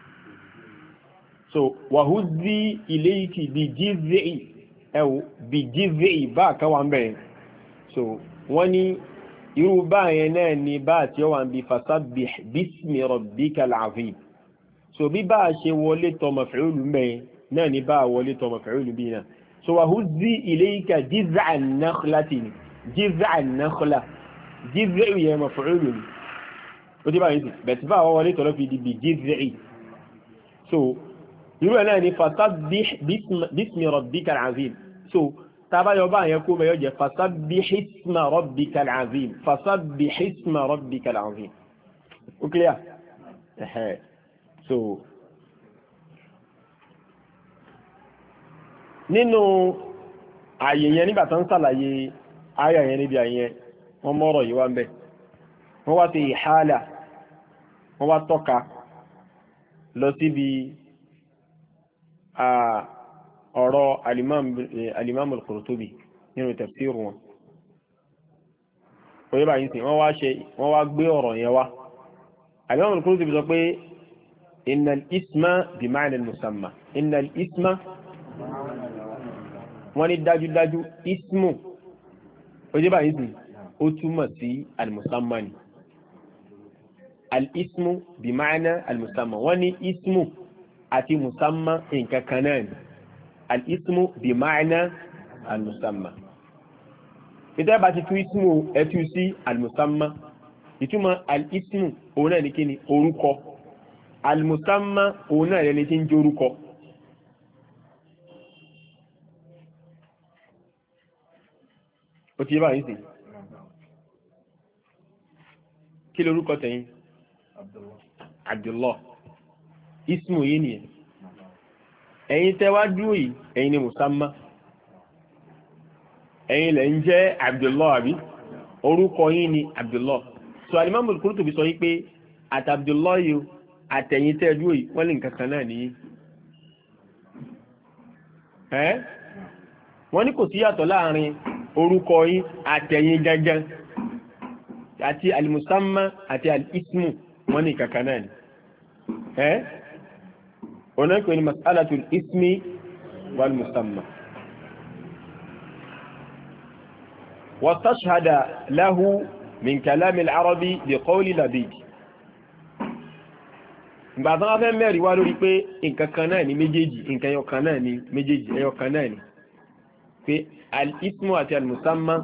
so wàhúzí ilé ìkì bí jíze ẹ̀wò bí jíze bá àkáwà ń bẹ̀rẹ̀ so wọ́n ní irú bá yẹn náà ni bá tí ó wà ń bí fasabbih bismi rabbikal azim so bí bá ṣe wọlé tọ maf'ul mẹ́rin náà ni bá wọlé tọ maf'ul bí náà so wàhúzí ilé ìkà jiz'an nakhlati ni jiz'an nakhla jiz'i yẹn maf'ul ni ó ti bá yìí sí bẹ̀tí bá wọlé tọ́lọ́ fi di bí jiz'i so irú ẹ̀ náà ni fasabbih bismi rabbikal azim so tabayọ bá yẹn kó bẹ́yọ jẹ́ fasabbih isma rabbikal azim fasabbih isma rabbikal azim ó clear ẹ̀hẹ́ so nínú ààyè yẹn nígbà tó ń sàlàyé ayà yẹn níbi àyẹn wọ́n mọ́rọ̀ yìí wá ń bẹ̀ wọ́n wá ti ìhálà wọ́n wá tọ́ka lọ síbi ọ̀rọ̀ al-Imam al-Qurtubi nínú tafsir wọn oye báyìí sí wọ́n wá gbé ọ̀rọ̀ yẹn wá al-Imam al-Qurtubi sọ pé innal isma bi ma'na al-musamma innal isma wọ́n ní dájúdájú ismu oye báyìí sí ó túmọ̀ sí al-musamma ni al-ismu bi ma'na al-musamma wọ́n ní ismu àti musamma nǹkan kan náà ni al-ismu bi ma'na al-musamma ìtẹ́ bá ti tú ismu ẹtú sí al-musamma ìtumọ̀ al-ismu òun náà ní kí ni orúkọ al-musamma òun náà lẹni tí ń jẹ́ orúkọ ó ti yé báyìí sí kí lórúkọ tẹ̀yìn Abdullah ismu yìí nìyẹn ẹ̀yin tẹ́ wá dúró yìí ẹ̀yin ni musamma ẹ̀yin lẹ̀ ń jẹ́ Abdullah àbí orúkọ yìí ni Abdullah so Al-Imam Al-Qurtubi sọ yìí pé àti Abdullah yìí àtẹ̀yin tẹ́ dúró yìí wọ́n lè nǹkan kan náà nìyí wọ́n ní kò sí yàtọ̀ láàrin orúkọ yìí àtẹ̀yin gangan àti al-musamma àti al-ismu wọ́n ní nǹkan kan náà ni هناك مسألة الاسم والمسمى واستشهد له من كلام العربي بقول لبيد بعد هذا ما رواه لي إن كان ميجيجي إن كان يكان ميجيجي يكان في الاسم والمسمى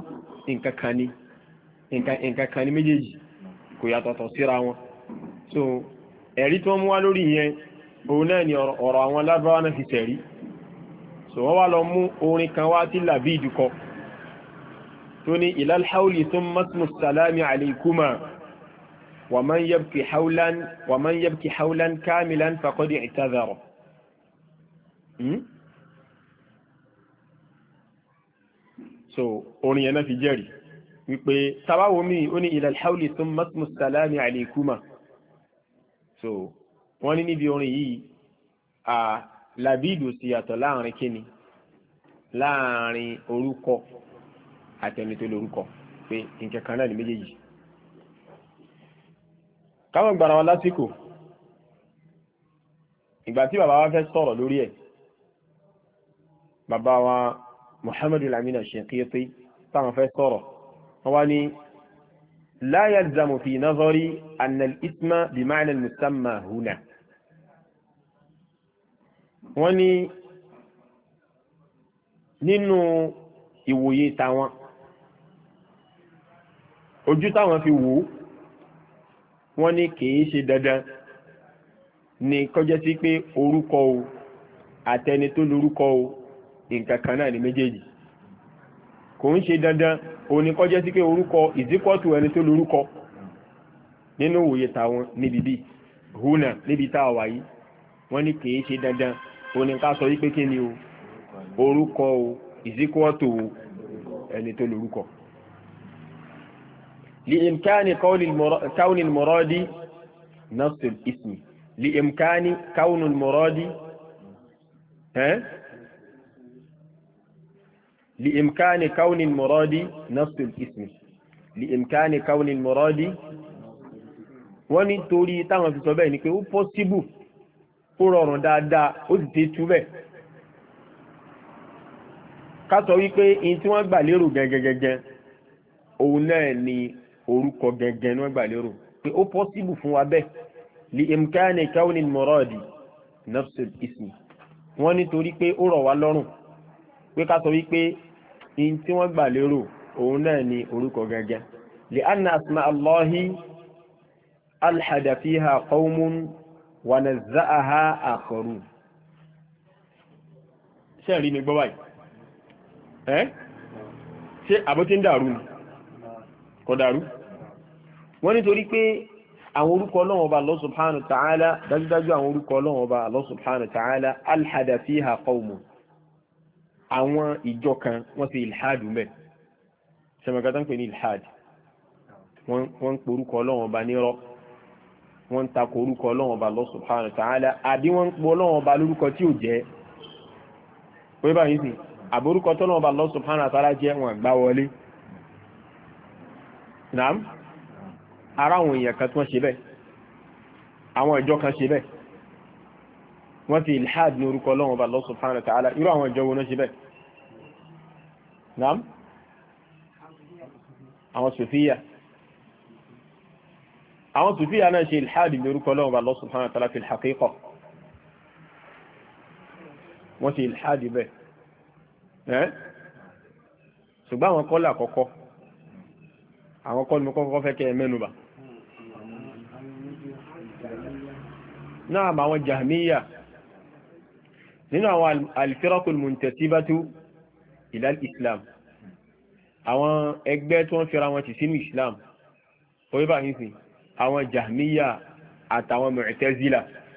إن كان ميجيجي كويا تتصير so ẹ̀rí tó mú wá lórí yẹn òun náà ni ọ̀rọ̀ àwọn lábáwá náà fi tẹ̀rí so wọ́n wá lọ mú orin kan wá tí Labid kọ tó ní ilal hawli thumma ismu salami alaykuma wa man yabki hawlan kamilan faqad i'tadhara so orin yẹn náà fi jẹ́rìí wípé tabawo mi ó ní ilal hawli thumma ismu salami alaykuma so wọ́n ní níbi orin yìí Labid sí yàtọ̀ láàrin kíni láàrin orúkọ àtẹni tó lórúkọ pé nǹkan kan náà ní méjèèjì káwọn gbàrà wọn lásìkò ìgbà tí bàbá wa fẹ́ sọ̀rọ̀ lórí ẹ̀ bàbá wa Muhammadu Al-Amin Al-Shinqiti táwọn fẹ́ sọ̀rọ̀ wọ́n wá ní لا يلزم في نظري أن الاسم بمعنى المسمى هنا wọ́n ní nínú ìwòye tàwọn ojú táwọn fi wò wọ́n ní kìí ṣe dandan ní kọjá sí pé orúkọ o àtẹni tó lórúkọ o nǹkan kan náà ní méjèèjì kò ń ṣe dandan òní kọjá sí pé orúkọ ìzíkọ́tù ẹni tó lórúkọ nínú òye tàwọn níbi bí húnà níbi tá a wà yìí wọ́n ní kìí ṣe dandan òní ká sọ wípé kí ni o orúkọ o ìzíkọ́tù o ẹni tó lórúkọ لإمكان كون المراد نص الاسم لإمكان كون المراد لإمكان كون المراد نص الاسم لإمكان كون المراد wọ́n ní torí táwọn fi sọ bẹ́ẹ̀ ni pé ó pọ́síbù ó rọrùn dáadáa ó sì ti tú bẹ́ẹ̀ ká sọ wípé in tí wọ́n gbà lérò gẹ́gẹ́gẹ́gẹ́ òun náà ni orúkọ gẹ́gẹ́ ní wọ́n gbà lérò pé ó pọ́síbù fún wa bẹ́ẹ̀ li imkani kawni al-muradi nafs al-ism wọ́n ní torí pé ó rọ̀ wá lọ́rùn pé ká sọ wípé in tí wọ́n gbà lérò òun náà ni orúkọ gẹ́gẹ́ li anna asma Allahi alhada fiha qawmun wa nazza'aha akharun ṣe rí mi gbọ́ báyìí ṣe àbótí ń dàrú ni kò dàrú wọ́n nítorí pé àwọn orúkọ Ọlọ́run Ọba Allah subhanahu wa ta'ala dájúdájú àwọn orúkọ Ọlọ́run Ọba Allah subhanahu wa ta'ala alhada fiha qawmun àwọn ìjọ kan wọ́n ti ilhadu mẹ́ ṣẹmọ̀kátà ń pè ní ilhad wọ́n ń pe orúkọ Ọlọ́run Ọba nírọ́ wọ́n ń takò orúkọ Ọlọ́run Ọba Allah subhanahu wa ta'ala àbí wọ́n ń pe Ọlọ́run Ọba lórúkọ tí ò jẹ́ pé báyìí sì àbórúkọ tọ́lọ́run Ọba Allah subhanahu wa ta'ala jẹ́ wọn gbá wọlé naam ara àwọn èèyàn kan tí wọ́n ṣe bẹ́ẹ̀ àwọn ìjọ kan ṣe bẹ́ẹ̀ wọ́n ti ilhad ní orúkọ Ọlọ́run Ọba Allah subhanahu wa ta'ala irú àwọn ìjọ wo náà ṣe bẹ́ẹ̀ naam àwọn Sufiya náà ṣe ilhad ní orúkọ Ọlọ́run Ọba Allah subhanahu wa ta'ala fil haqiqa wọ́n ti ilhad bẹ́ẹ̀ ṣùgbọ́n àwọn kọ́lá àkọ́kọ́ àwọn kọ́ ni mo kọ́kọ́ fẹ́ kẹ́ ẹ mẹ́nubà náà àwọn Jahmiya nínú àwọn al-firaqul muntasibatu ila al-Islam àwọn ẹgbẹ́ tí wọ́n fira wọn ti sínú Islam orí bá yín sí àwọn Jahmiya àtàwọn Mu'tazila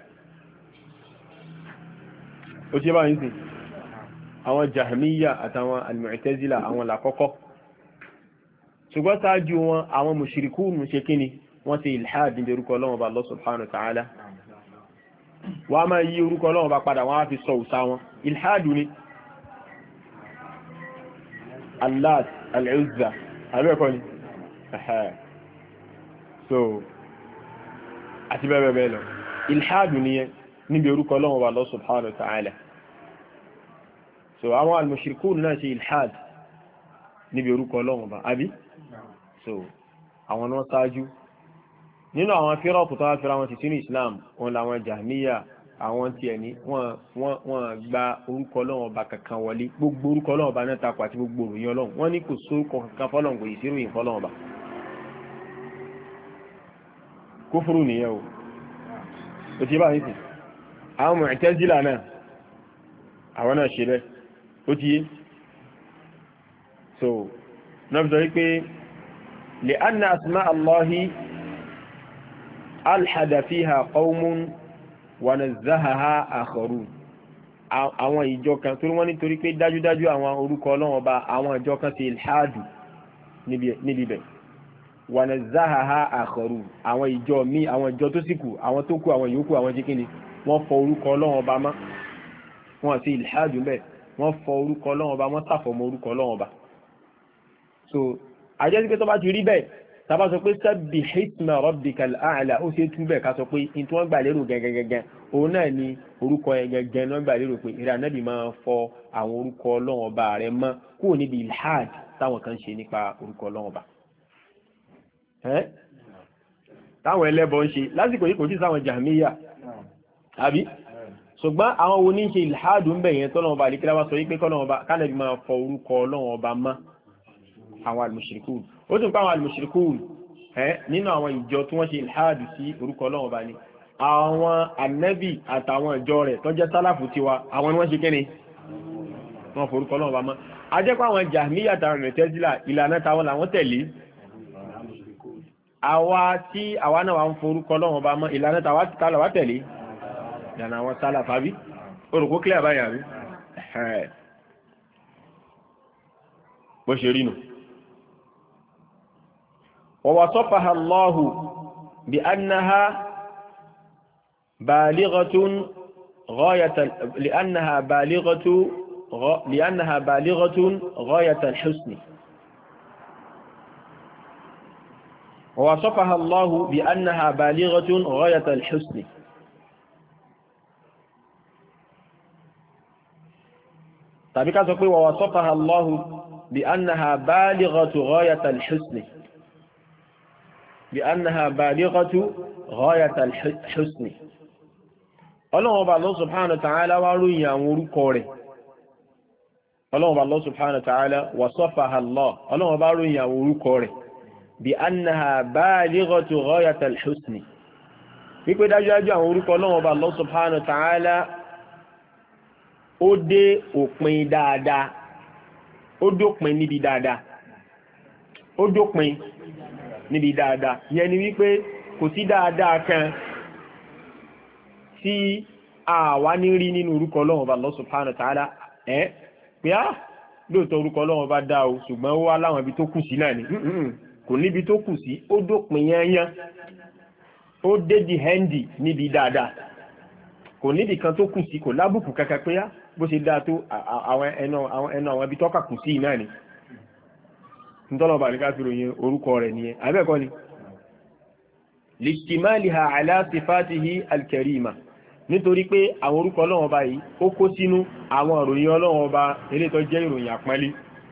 ó ti bá yín sí àwọn Jahmiya àtàwọn al-Mu'tazila àwọn làkọ́kọ́ ṣùgbọ́n sáájú wọn àwọn mushrikun ṣe kíni wọ́n ti ilhad ní orúkọ Ọlọ́run Ọba Allah subhanahu wa ta'ala wọ́n a máa yí orúkọ Ọlọ́run Ọba padà wọ́n á fi sọ òsá wọn ilhadu ni Allat al-Uzza àbẹ́ẹ̀kọ́ ni so àti bẹ́ẹ̀ lọ ilhadu ni yẹn níbi orúkọ Ọlọ́run Ọba Allah subhanahu wa ta'ala so àwọn al-mushrikun náà ṣe ilhad níbi orúkọ Ọlọ́run Ọba àbí so àwọn náà sáájú nínú àwọn fírọ̀pù tó wá fíra wọn ti sínú Islam wọn làwọn Jahmiya àwọn tí ẹni wọ́n gba orúkọ Ọlọ́run Ọba kankan wọlé gbogbo orúkọ Ọlọ́run Ọba náà takò àti gbogbo òròyìn Ọlọ́run wọ́n ní kò sórúkọ kankan fọ́lọ́run kò yìí sí ròyìn fọ́lọ́run Ọba kúfúrú nìyẹn o ó ti bá yìí sí àwọn Mu'tazila náà àwọn náà ṣe bẹ́ẹ̀ ó ti yé so náà fi sọ wípé لأن أسماء الله ألحد فيها قوم ونزهها آخرون àwọn ìjọ kan torí wọ́n nítorí pé dájúdájú àwọn orúkọ Ọlọ́run Ọba àwọn ìjọ kan ti ilhadu níbi bẹ̀ wanazahaha akharun àwọn ìjọ mi àwọn ìjọ tó sì kù àwọn tó kù àwọn yòókù àwọn jíkíni wọ́n fọ orúkọ Ọlọ́run Ọba mọ́ wọ́n ti ilhadu bẹ̀ wọ́n fọ orúkọ Ọlọ́run Ọba wọ́n tàfọ̀mọ́ orúkọ Ọlọ́run Ọba so àjẹ́sí pé tó bá ti rí bẹ́ẹ̀ tàbá sọ pé sabbih isma rabbikal a'la ó ṣe tú bẹ́ẹ̀ ká sọ pé in tí wọ́n gbà lérò gẹ́gẹ́gẹ́gẹ́ òun náà ni orúkọ gẹ́gẹ́ náà gbà lérò pé ìrẹ́ ànábì máa fọ àwọn orúkọ Ọlọ́run Ọba rẹ̀ mọ́ kúrò níbi ilhad táwọn kan ṣe nípa orúkọ Ọlọ́run Ọba táwọn ẹlẹ́bọ ń ṣe lásìkò yìí kò tí sáwọn Jahmiya àbí ṣùgbọ́n àwọn wo ní ṣe ilhad ń bẹ̀yẹn tọ́lọ́run Ọba àdíkílá wá sọ wípé kọ́lọ́run Ọba kánàbì máa fọ orúkọ Ọlọ́run Ọba mọ́ àwọn al-mushrikun ó tún pa àwọn al-mushrikun nínú àwọn ìjọ tí wọ́n ṣe ilhadu sí orúkọ Ọlọ́run Ọba ni àwọn ànábì àtàwọn ìjọ rẹ̀ tó jẹ́ sálàfù tiwa àwọn ni wọ́n ṣe kíni wọ́n forúkọ Ọlọ́run Ọba mọ́ a jẹ́ pé àwọn Jahmiya àtàwọn Mu'tazila ìlànà táwọn làwọn tẹ̀lé àwa tí àwa náà wà ń forúkọ Ọlọ́run Ọba mọ́ ìlànà táwa tẹ̀lé ìlànà àwọn sálàfù àbí orúkọ clear báyà rí bó ṣe rí nù. wa wasafaha Allahu bi annaha balighatun لأنها بالغة غاية الحسن. ووصفها الله بأنها بالغة غاية الحسن. طيب كذا ووصفها الله بأنها بالغة غاية الحسن. بأنها بالغة غاية الحسن. Ọlọ́run Ọba Allah subhanahu wa ta'ala wá ròyìn àwọn orúkọ rẹ̀. Ọlọ́run Ọba Allah subhanahu wa ta'ala wasafaha Allah. Ọlọ́run Ọba ròyìn àwọn orúkọ rẹ̀ bí annaha balighatu ghayatal husni. Wípé dájúdájú àwọn orúkọ Ọlọ́run Ọba Allah subhanahu wa ta'ala ó dé òpin dáadáa. Ó dópin níbi dáadáa. Ó dópin níbi dáadáa. Ìyẹn ni wípé kò sí dáadáa kan tí àwa ní rí nínú orúkọ Ọlọ́run Ọba Allah subhanahu wa ta'ala pé lóòótọ́ orúkọ Ọlọ́run Ọba dá o ṣùgbọ́n ó wá láwọn ibi tó kù sí náà ni kò níbi tó kù sí ó dópin yányán ó dé di hẹ́ndì níbi dáadáa kò níbi kan tó kù sí kò lábùkù kankan pé bó ṣe dáa tó àwọn ẹnu àwọn ibi tọ́ka kù sí náà ni nítorí Ọba ní ká fi ròyìn orúkọ rẹ̀ nìyẹn àbẹ́ẹ̀kọ́ ni listimaliha ala sifatihi alkarima nítorí pé àwọn orúkọ Ọlọ́run Ọba yìí ó kó sínú àwọn ìròyìn Ọlọ́run Ọba eléyìí tó jẹ́ ìròyìn àpọ́nlé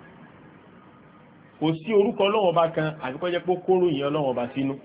kò sí orúkọ Ọlọ́run Ọba kan àti kó jẹ́ pé ó kó ìròyìn Ọlọ́run Ọba sínú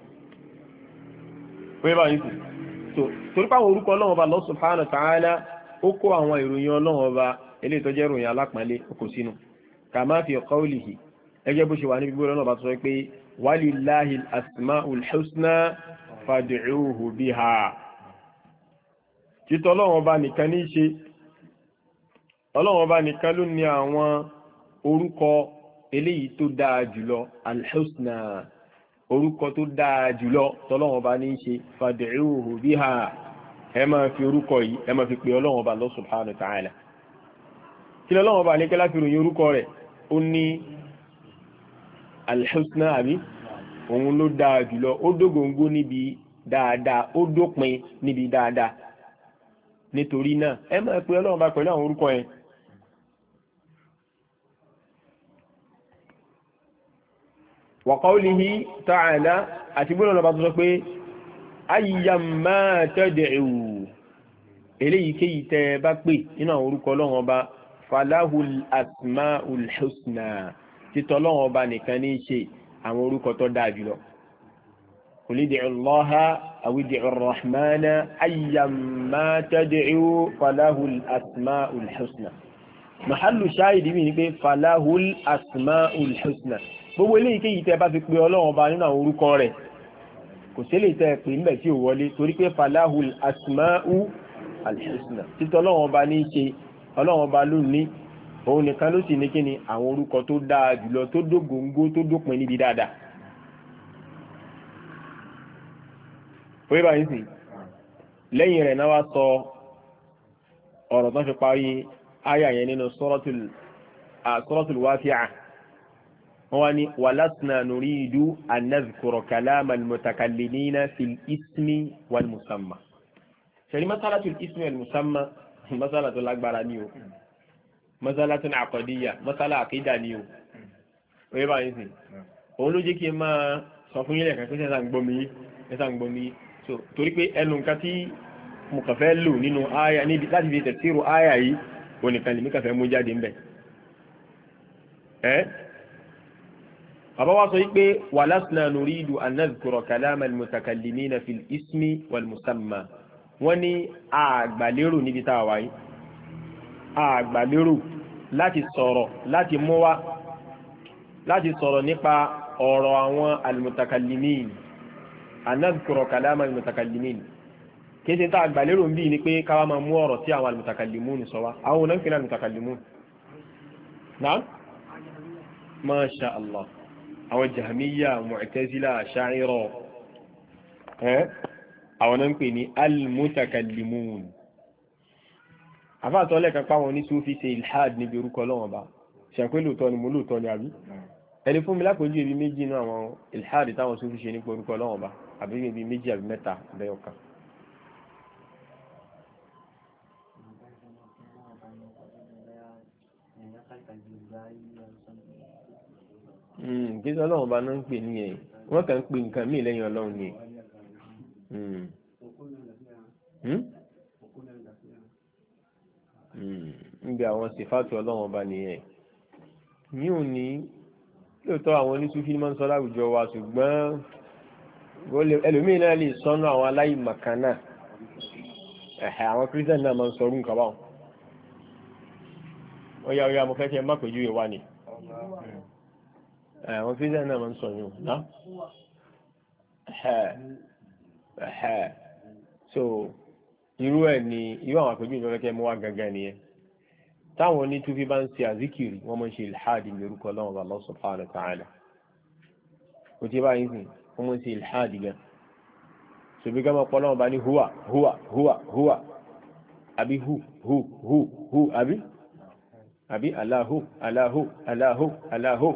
pé báyìí sì so torí pé àwọn orúkọ Ọlọ́run Ọba Allah subhanahu wa ta'ala ó kó àwọn ìròyìn Ọlọ́run Ọba eléyìí tó jẹ́ ìròyìn alápọ́nlé ó kó sínú kama fi qawlihi ẹgẹ́ bó ṣe wà níbi gbọ́dọ̀ Ọlọ́run Ọba tó sọ pé walillahil asma'ul husna fad'uhu biha títọ́ Ọlọ́run Ọba nìkan ní ṣe Ọlọ́run Ọba nìkan ló ní àwọn orúkọ eléyìí tó dáa jùlọ alhusna orúkọ tó dáa jùlọ tọ́lọ́run Ọba ní ṣe fad'uhu biha ẹ máa fi orúkọ yìí ẹ máa fi pè Ọlọ́run Ọba Allah subhanahu wa ta'ala kí Ọlọ́run Ọba nìkan láti ròyìn orúkọ rẹ̀ ó ní alhusna àbí òun ló dáa jùlọ ó dógóńgó níbi dáadáa ó dópin níbi dáadáa nítorí náà ẹ máa pe Ọlọ́run Ọba pẹ̀lú àwọn orúkọ yẹn wa qawlihi ta'ala àti gbọ́nà lọ́ba tó sọ pé ayyamma tad'u eléyìí kéyìí tẹ́ bá pè nínú àwọn orúkọ Ọlọ́run Ọba falahul asma'ul husna títọ́ Ọlọ́run Ọba nìkan ní ṣe àwọn orúkọ tó dáa jùlọ قل ادعوا الله أو ادعوا الرحمن أيما تدعوا فله الأسماء الحسنى محل شاهد من فله الأسماء الحسنى gbogbo eléyìí kéyìí tẹ́ bá fi pe Ọlọ́run Ọba nínú àwọn orúkọ rẹ̀ kò sí lè tẹ́ pè níbẹ̀ tí ò wọlé torí pé falahul asma'u alhusna títọ́ Ọlọ́run Ọba ní í ṣe Ọlọ́run Ọba ló ní òun nìkan ló sì ní kíni àwọn orúkọ tó dáa jùlọ tó dógóńgó tó dópin níbi dáadáa. Oye báyìí sì lẹ́yìn rẹ̀ náà wá sọ ọ̀rọ̀ tó fi parí àyà yẹn nínú suratul Waqi'ah wọ́n wá ní walasna nuridu an nadhkura kalama al-mutakallimina fil ismi wal musamma ṣẹ̀rí masalatul ismi wal musamma masala tó lágbára ní o masalatun aqdiyya masala àkídà ní o oye báyìí sì òun ló jẹ́ kí n máa sọ fún yín lẹ́ẹ̀kan pé ṣẹ́sà ń gbọ́mi so torí pé ẹnu nǹkan tí mo kàn fẹ́ lò nínú àyà níbi láti fi tafsiru àyà yìí òun nìkan lèmi kàn fẹ́ mú jáde ń bẹ̀ bàbá wa sọ yìí pé walasna nuridu an nadhkura kalama al-mutakallimina fil ismi wal musamma wọ́n ní àgbàlérò níbi tá a wáyé àgbàlérò láti sọ̀rọ̀ láti mú wá láti sọ̀rọ̀ nípa ọ̀rọ̀ àwọn al-mutakallimin anadhkura kalama al-mutakallimin kéde tá àgbàlérò ń bí ní pé káwá máa mú ọ̀rọ̀ tí àwọn al-mutakallimun sọ wá àwọn onáà ń fi náà al-mutakallimun náà masha Allah àwọn jahmiya mu'tazila asha'ira àwọn náà ń pè ní al-mutakallimun àfáàtọ́lẹ̀ kan páwọn ní Sufi ṣe ilhad níbi orúkọ Ọlọ́run Ọba ṣàpé lóòótọ́ ni mo lóòótọ́ ni àbí ẹni fún mi lápòjú ibi méjì náà àwọn ilhadi táwọn Sufi ṣe nípa orúkọ Ọlọ́run Ọba àbí ibi méjì àbí mẹ́ta bẹ́ẹ̀ kí sọ Ọlọ́run Ọba náà ń pè nìyẹn wọ́n kàn ń pè nǹkan míì lẹ́yìn Ọlọ́run ni níbi àwọn sìfáàtì Ọlọ́run Ọba nìyẹn ní òní lóòótọ́ àwọn oníṣúfì máa ń sọ láwùjọ wa ṣùgbọ́n ẹlòmíín náà lè sọnù àwọn aláìmọ̀kan náà àwọn kírísítẹ́nì náà máa ń sọrú nǹkan báwọn ọ̀yà mo fẹ́ kí ẹ má pèjú ìwà ni àwọn kírísítẹ́nì náà máa ń sọ yìí ná so irú ẹ̀ ni irú àwọn àpèjú ìjọba kẹ́ mú wá gangan nìyẹn táwọn onítúfí bá ń ṣe àzíkìrì wọ́n máa ń ṣe ìlhádì ní orúkọ Ọlọ́run Allah subhanahu wa ta'ala kò tí bá yín sìn wọ́n máa ń ṣe ìlhádì gan ṣòbí gámà pọ̀ Ọlọ́run bá ní húwà àbí hu àbí Allahu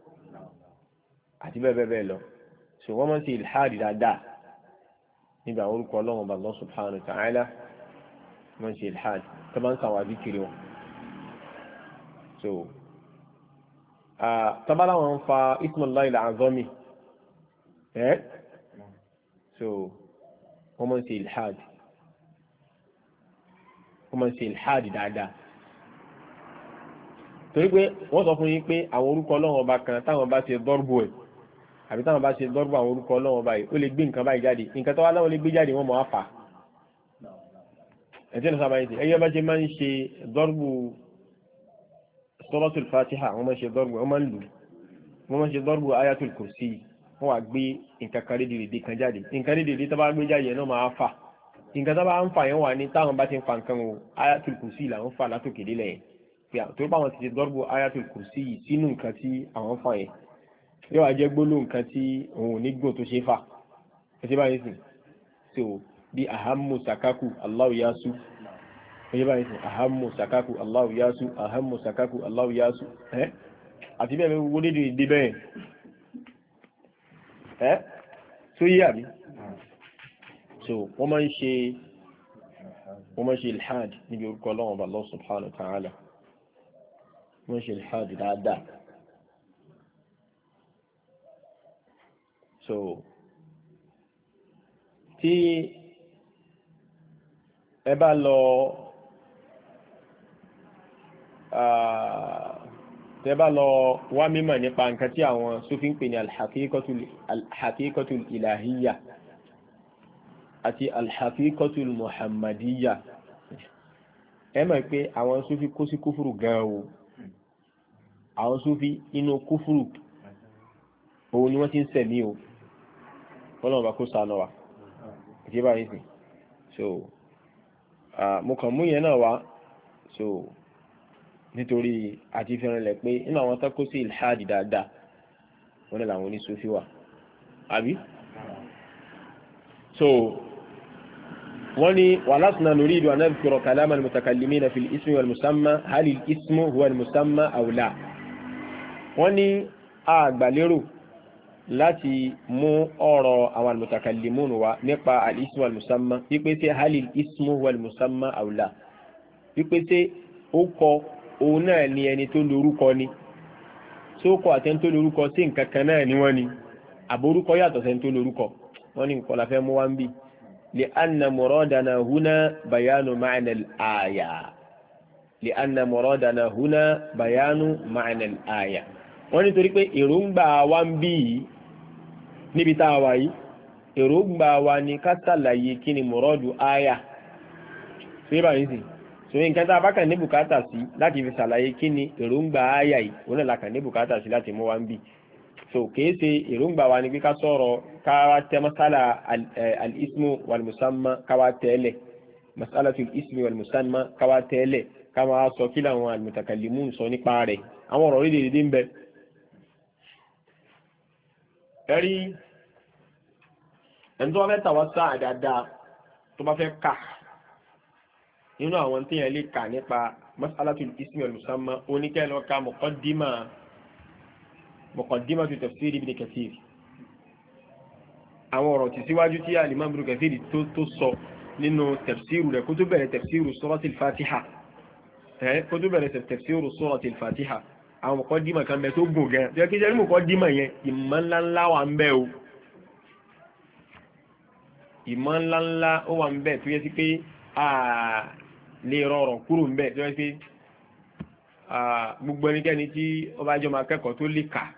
àti bẹ́ẹ̀ bẹ́ẹ̀ lọ so wọ́n máa ń ṣe ìlhádì dáadáa níbi àwọn orúkọ Ọlọ́run Allah subhanahu wa ta'ala wọ́n ń ṣe ìlhádì tó bá ń sàwọn àzíkìrì wọn so tabala wọn fa ismullahi al-azami so wọ́n máa ń ṣe ìlhádì dáadáa torí pé wọ́n sọ fún yín pé àwọn orúkọ Ọlọ́run Ọba kan táwọn bá ṣe dọ́rùbù ẹ̀ àbí táwọn bá ṣe dọ́rùbù àwọn orúkọ Ọlọ́run Ọba yìí ó lè gbé nǹkan báyìí jáde nǹkan tó wá láwọn lè gbé jáde wọ́n mọ̀ á fà ẹ̀jẹ̀ náà sábà yìí ẹ̀yẹ́ bá ṣe máa ń ṣe dọ́rùbù Suratul Fatiha wọ́n máa ń ṣe dọ́rùbù wọ́n máa ń lù wọ́n máa ń ṣe dọ́rùbù Ayatul Kursi wọ́n wá gbé nǹkan kan rédèrèdè kan jáde nǹkan rédèrèdè tó bá gbé jáde náà máa fà nǹkan tó bá ń fà yẹn wà ní táwọn bá ti ń fa nǹkan o Ayatul Kursi làwọn fà látòkè délẹ̀ yẹn tó bá wọn ti ṣe dọ́rùbù Ayatul Kursi yìí sínú nǹkan tí àwọn fà yẹn yóò wá jẹ́ gbólóhùn nǹkan tí òun ò ní gbò tó ṣe fà ẹ ti báyìí sìn so bí ahammu sakaku Allahu yasu ẹ báyìí sìn ahammu sakaku Allahu yasu ahammu sakaku Allahu yasu àti bẹ́ẹ̀ bẹ́ẹ̀ gbogbo dédé ìdí bẹ́ẹ̀ tó yí àbí so wọ́n máa ń ṣe ilhad níbi orúkọ Ọlọ́run Ọba Allah subhanahu wa ta'ala wọ́n ṣe ilhad dáadáa so tí ẹ bá lọ wá mímọ̀ nípa nǹkan tí àwọn Sufi ń pè ní alhaqiqatul ilahiyya àti alhaqiqatul muhammadiyya ẹ mọ̀ pé àwọn Sufi kó sí kúfùrù gan o àwọn Sufi inú kúfùrù òun ni wọ́n ti ń sẹ̀mí o Ọlọ́run bá kó ṣàánú wa ìdí báyìí sí so mo kàn mú yẹn náà wá so nítorí àti fẹ́ràn lẹ̀ pé inú àwọn tó kó sí ilhadi dáadáa wọ́n ní làwọn oníṣòfì wà àbí so wọ́n ní walasna nuridu an nadhkura kalama al-mutakallimina fil ismi wal musamma hal al-ismu huwa al-musamma aw la wọ́n ní àgbàlérò láti mú ọ̀rọ̀ àwọn al-mutakallimun wá nípa al-ismu wal musamma wípé tí hal al-ismu huwa al-musamma aw la wípé tí ó kọ òun náà ni ẹni tó lórúkọ ni tó kọ àtẹni tó lórúkọ sí nǹkan kan náà ni wọ́n ni àbórúkọ yàtọ̀ sẹ́ni tó lórúkọ wọ́n ní nǹkan la fẹ́ mú wá ń bì li'anna muradana huna bayanu ma'na al-aya li'anna muradana huna bayanu ma'na al-aya wọ́n ní torí pé èròǹgbà wa ń bì yìí níbi tá a wà yìí èròǹgbà wa ni ká ṣàlàyé kí ni muradu aya ṣé báyìí sì so nǹkan tá a bá kàn ní bùkátà sí láti fi ṣàlàyé kí ni èròǹgbà àyà yìí òun náà la kàn ní bùkátà sí láti mú wa ń bì so kìí ṣe èròǹgbà wa ni pé ká sọ̀rọ̀ káwá tẹ masala al-ismu wal-musamma káwá tẹ́lẹ̀ masala al-ismu wal-musamma káwá tẹ́lẹ̀ káwá sọ kí làwọn al-mutakallimun sọ nípa rẹ̀ àwọn ọ̀rọ̀ orí dèdè ń bẹ. ẹ̀rí ẹni tó bá fẹ́ tàwa sáà dáadáa tó bá fẹ́ kà nínú àwọn tí yẹn lè kà nípa mas'alatul ismi wal musamma oníkẹ́ lọ ka muqaddimatu tafsir ibn Kathir àwọn ọ̀rọ̀ tí síwájú tí al-imam ibn Kathir tó sọ nínú tafsiru rẹ̀ kó tó bẹ̀rẹ̀ tafsiru suratul Fatiha kó tó bẹ̀rẹ̀ tafsiru suratul Fatiha àwọn muqaddima kan bẹ tó gùn gan tó yẹ kí jẹ́ muqaddima yẹn ìmọ̀ ńláńlá wà ń bẹ o ìmọ̀ ńláńlá ó wà ń bẹ tó yẹ sí pé lè rọrùn kúrò ń bẹ tó yẹ sí pé gbogbo ẹnikẹ́ni tí ó bá jọ máa kẹ́kọ̀ọ́ tó lè kà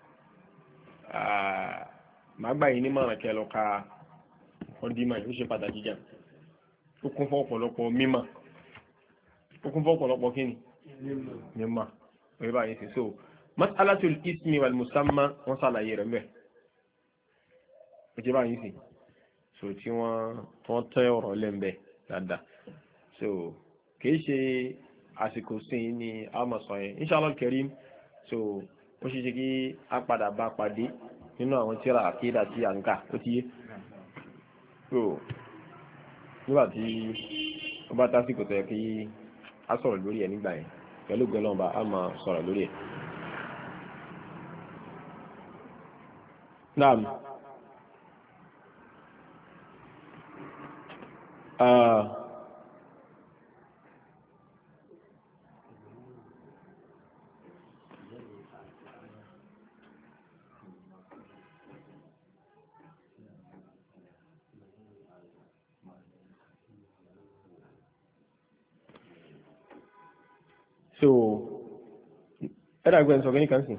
màá gbà yín ní mọ̀ràn kẹ́ lọ ka muqaddima yìí ó ṣe pàtàkì jà ó kún fún ọ̀pọ̀lọpọ̀ mímọ̀ ó kún fún ọ̀pọ̀lọpọ̀ kíni mímọ̀ orí báyìí sí so mas'alatul ismi wal musamma wọ́n ṣàlàyé rẹ̀ mẹ́ orí báyìí sí so tí wọ́n tẹ́ ọ̀rọ̀ lẹ́m̀bẹ̀ dáadáa so kìí ṣe àsìkò sí ní àmọ̀sán yẹn inshallah karim so ó ṣe ṣe kí a padà bá pàdé nínú àwọn tírà àkídà tí à ń kà ó ti yé so nígbà tí ó bá tásìkò tó yẹ kí a sọ̀rọ̀ lórí ẹ̀ nígbà yẹn pẹ̀lú gbẹ̀lọ́mbà a máa sọ̀rọ̀ lórí ẹ̀. Naam. So ẹ̀rọ àgbẹ̀ ń sọ kíní kan sí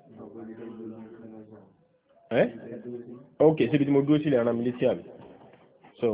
ok síbi tí mo dúró sílẹ̀ ẹran mi létí àbí so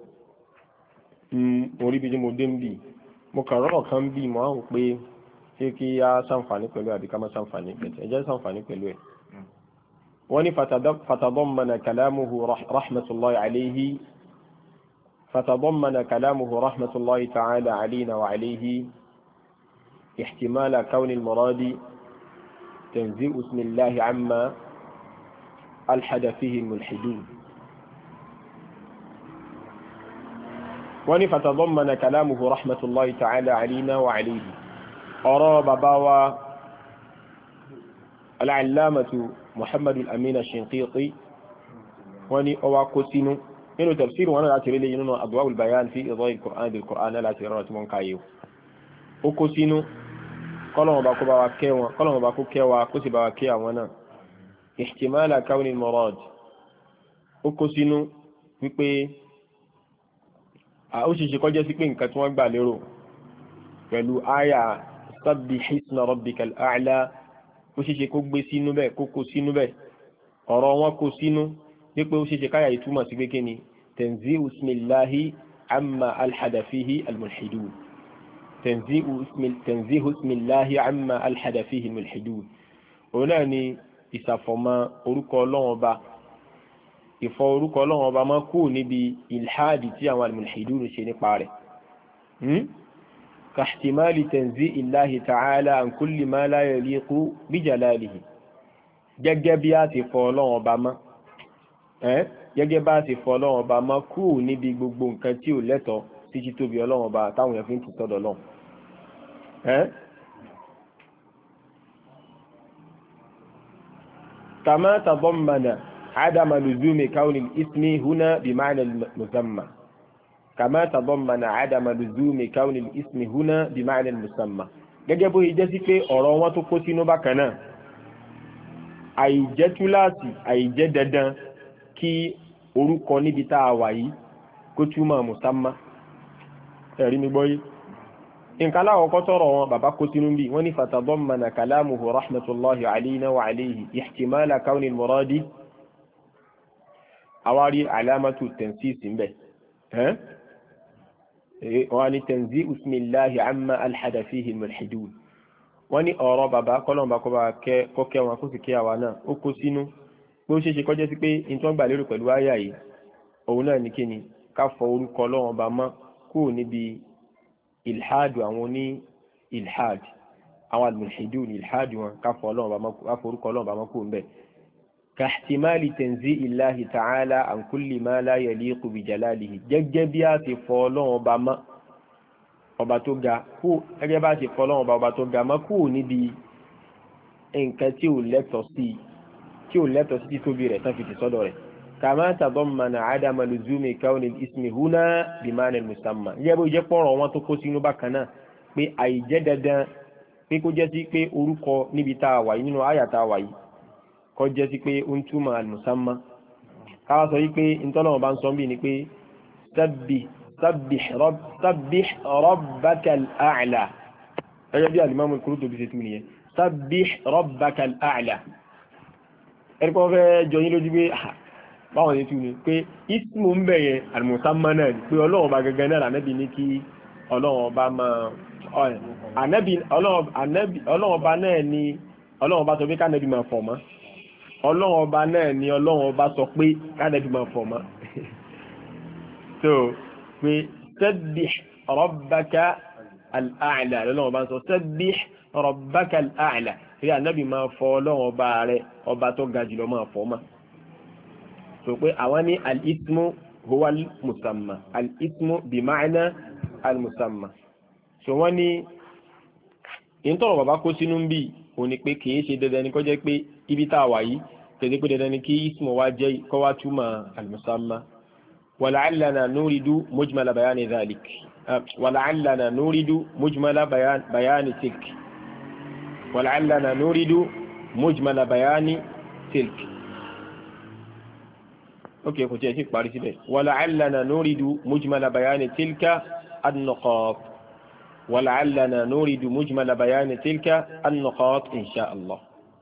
mo rí ibi tí mo dé ń bì mo kàn rọ́ọ̀ kan bì mo á wò pé ṣé kí á ṣàǹfààní pẹ̀lú àbí ká má ṣàǹfààní pẹ̀lú ẹ jẹ́ ṣàǹfààní pẹ̀lú ẹ̀ wọ́n ní fatadammana kalamuhu rahmatullahi alayhi fatadammana kalamuhu rahmatullahi ta'ala alayna wa alayhi احتمال كون المراد تنزيء اسم الله عما ألحد فيه الملحدون فتضمن كلامه رحمة الله تعالى علينا وعليه أرى باباوى العلامة محمد الأمين الشنقيطي أواكسين إنه تفسير وأنا لا تريد إنه أضواء البيان في إضاء القرآن بالقرآن لا تريد من كايو أكسين kọ́lọ̀wọ̀n bá kó bá wa kẹ́ wọn kọ́lọ̀wọ̀n bá kó kẹ́ wa kó sì bá wa kẹ́ àwọn náà ihtimala kawni al-murad ó kó sínú wípé ó ṣeṣe kọjá sí pé nǹkan tí wọ́n gbà lérò pẹ̀lú àyà sabbih isma rabbikal a'la ó ṣeṣe kó gbé sínú bẹ́ẹ̀ kó kó sínú bẹ́ẹ̀ ọ̀rọ̀ wọn kó sínú wípé ó ṣeṣe káyà ìtumọ̀ sí pé kíni tanzihu ismillahi amma alhada fihi al-mulhidun تنزيه اسم الله عما ألحد فيه الملحدون هنا ni ìsàfọ̀mọ́ orúkọ Ọlọ́run Ọba ìfọ orúkọ Ọlọ́run Ọba máa kú níbi ìlhádì tí àwọn almulhidun ṣe nípa rẹ̀ كاحتمال تنزيه الله تعالى عن كل ما لا يليق بجلاله gẹ́gẹ́ bí a ti fọ Ọlọ́run Ọba mọ́ gẹ́gẹ́ bá ti fọ Ọlọ́run Ọba mọ́ kú níbi gbogbo nǹkan tí ò lẹ́tọ̀ọ́ sí títóbi Ọlọ́run Ọba táwọn èèyàn fi ń tìtọ́dọ̀ Ọlọ́run كما تضمن عدم لزوم كون الاسم هنا بمعنى المسمى كما تضمن عدم لزوم كون الاسم هنا بمعنى المسمى gẹ́gẹ́ bó jẹ́ sí pé ọ̀rọ̀ wọn tó kó sínú bákan náà àìjẹ́ túláàsì àìjẹ́ dandan kí orúkọ níbi tá a wà yìí kó túmọ̀ musamma ẹ̀rí mi gbọ́ yìí nǹkan aláwọ̀kọ́ tọrọ wọn bàbá kó sínú bí wọ́n ní fatadammana kalamuhu rahmatullahi alayna wa alayhi ihtimala kawni al-muradi awari alamatu tansis ńbẹ wọ́n ní tanzihu ismillahi amma alhada fihi al-mulhidun wọ́n ní ọ̀rọ̀ bàbá kọ́lọ̀mbà kọ́kẹ́ wọn kó sì kí àwa náà ó kó sínú pé ó ṣeéṣe kọjá sí pé ìtọ́ gbà lérò pẹ̀lú àyà yìí òun náà ní kíni ká fọ orúkọ Ọlọ́run Ọba mọ́ kúrò níbi ilhadu àwọn oní ilhad àwọn almulhidun ilhadu wọn ká fọ orúkọ Ọlọ́run Ọba mọ́ kúrò ń bẹ̀ kahtimali tanzihi Allahi ta'ala an kulli ma la yaliqu bi jalalihi gẹ́gẹ́ bí a ti fọ Ọlọ́run Ọba mọ́ ọba tó ga kú ẹgẹ́ bá ṣe fọlọ́run ọba tó ga má kú níbi nǹkan tí ò lẹ́tọ̀ọ́ sí títóbi rẹ̀ tán fi ti sọ́dọ̀ rẹ̀ kama tadammana adama luzumi kauni ismi huna bimana musamma yẹ́ bó jẹ́ pọ̀rọ̀ wọn tó kó sínú bákan náà pé àìjẹ́ dandan pé kó jẹ́ sí pé orúkọ níbi tá a wà yìí nínú àyà tá a wà yìí kó jẹ́ sí pé ó ń túmọ̀ al-musamma káwá sọ yìí pé ntọ́lọ́wọ́n bá ń sọ bí ni pé sabbih rabbakal a'la ẹgbẹ́ bí al-imam al-Qurtubi ṣe tú nìyẹn sabbih rabbakal a'la ẹni kọ́ fẹ́ jọ yín lójú pé báwọn ṣe tú ni pé ismu ń bẹ̀yẹ al-musamma náà pé ọlọ́wọ́n bá gẹ́gẹ́ náà ànábì ní kí ọlọ́wọ́n bá máa ọlọ́wọ́n bá náà ni ọlọ́wọ́n bá sọ pé kánẹ́bí máa fọ̀ mọ́ ọlọ́wọ́n bá náà ni ọlọ́wọ́n bá sọ pé kánẹ́bí máa fọ̀ mọ́ so pé sabbih rabbaka al-a'la lọ́wọ́n bá sọ sabbih rabbaka al-a'la pé ànábì máa fọ̀ ọlọ́wọ́n bá rẹ̀ ọba tó ga jùlọ máa fọ̀ mọ́ so pé àwọn ní al-ismu huwa al-musamma al-ismu bi ma'na al-musamma so wọ́n ní ìntọ́rọ̀ bàbá kó sínú ń bí òun ni pé kìí ṣe dandan ni kó jẹ́ pé ibi tá a wà yìí tẹ̀lé pé dandan ni kí ismu wa jẹ́ kó wá túmọ̀ al-musamma wala'allana nuridu mujmala bayani dhalik wala'allana nuridu mujmala bayani tilk wala'allana nuridu mujmala bayani tilk ok kò tí ẹ ti parí síbẹ̀ wala'allana nuridu mujmala bayani tilka an-nuqat ولعلنا نريد مجمل بيان تلك النقاط إن شاء الله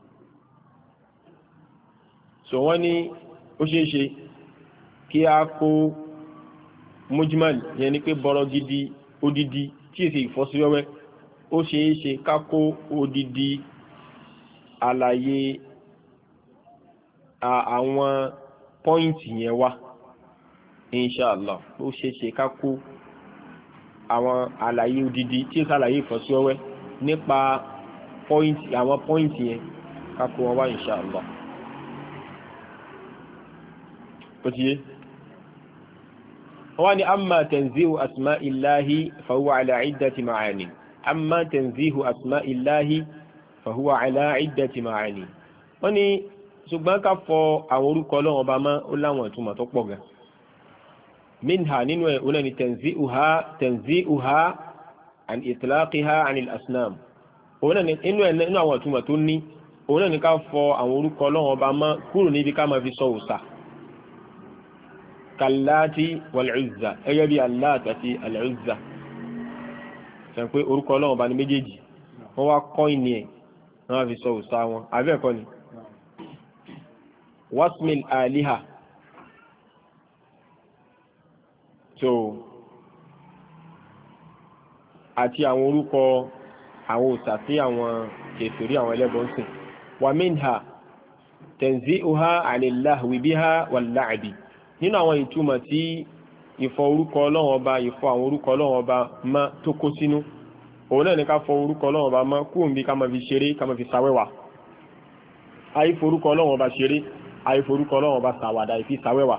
so wọ́n ní ó ṣeé ṣe kí a kó mujmal yẹn ni pé bọ́rọ̀ gidi odidi tí èsì ìfọ́síwẹ́wẹ́ ó ṣeé ṣe ká kó odidi àlàyé àwọn pọ́ìntì yẹn wá inshallah ó ṣeé ṣe ká kó àwọn àlàyé odidi tí ó sàlàyé ìfọ́síwẹ́wẹ́ nípa àwọn pọ́ìntì yẹn ká kó wọn wá inshallah ó ti yé wọ́n ní amma tanzihu asma'illahi fahuwa ala iddati ma'ani amma tanzihu asma'illahi fahuwa ala iddati ma'ani wọ́n ní ṣùgbọ́n ká fọ àwọn orúkọ Ọlọ́run Ọba mọ́ ó láwọn ìtumọ̀ tó pọ̀ gan minha nínú ẹ̀ òun ni tanzihuha an itlaqiha anil asnam òun ni inú àwọn ìtumọ̀ tó ní òun ni ká fọ àwọn orúkọ Ọlọ́run Ọba mọ́ kúrò níbi ká máa fi sọ òòṣà kàláàtì wal-Uzza ẹgẹ́ bí aláàtì àti al-Uzza ṣe pé orúkọ Ọlọ́run Ọba ní méjèèjì wọ́n wá kọ́ ìní ẹ̀ wọ́n fi sọ òòṣà wọn àbẹ́ẹ̀kọ́ ni wasmil aliha so àti àwọn orúkọ àwọn òòṣà tí àwọn kèfèrí àwọn ẹlẹ́bọn sìn wa minha tanzihuha anil lahwi biha wal la'bi nínú àwọn ìtumọ̀ tí ìfọ orúkọ Ọlọ́run Ọba ìfọ àwọn orúkọ Ọlọ́run Ọba mọ́ tó kó sínú òun náà ní ká fọ orúkọ Ọlọ́run Ọba mọ́ kúrò níbi ká máa fi ṣeré ká máa fi ṣàwẹ́wà àìfọ orúkọ Ọlọ́run Ọba ṣeré àìfọ orúkọ Ọlọ́run Ọba ṣàwàdà ìfi ṣàwẹ́wà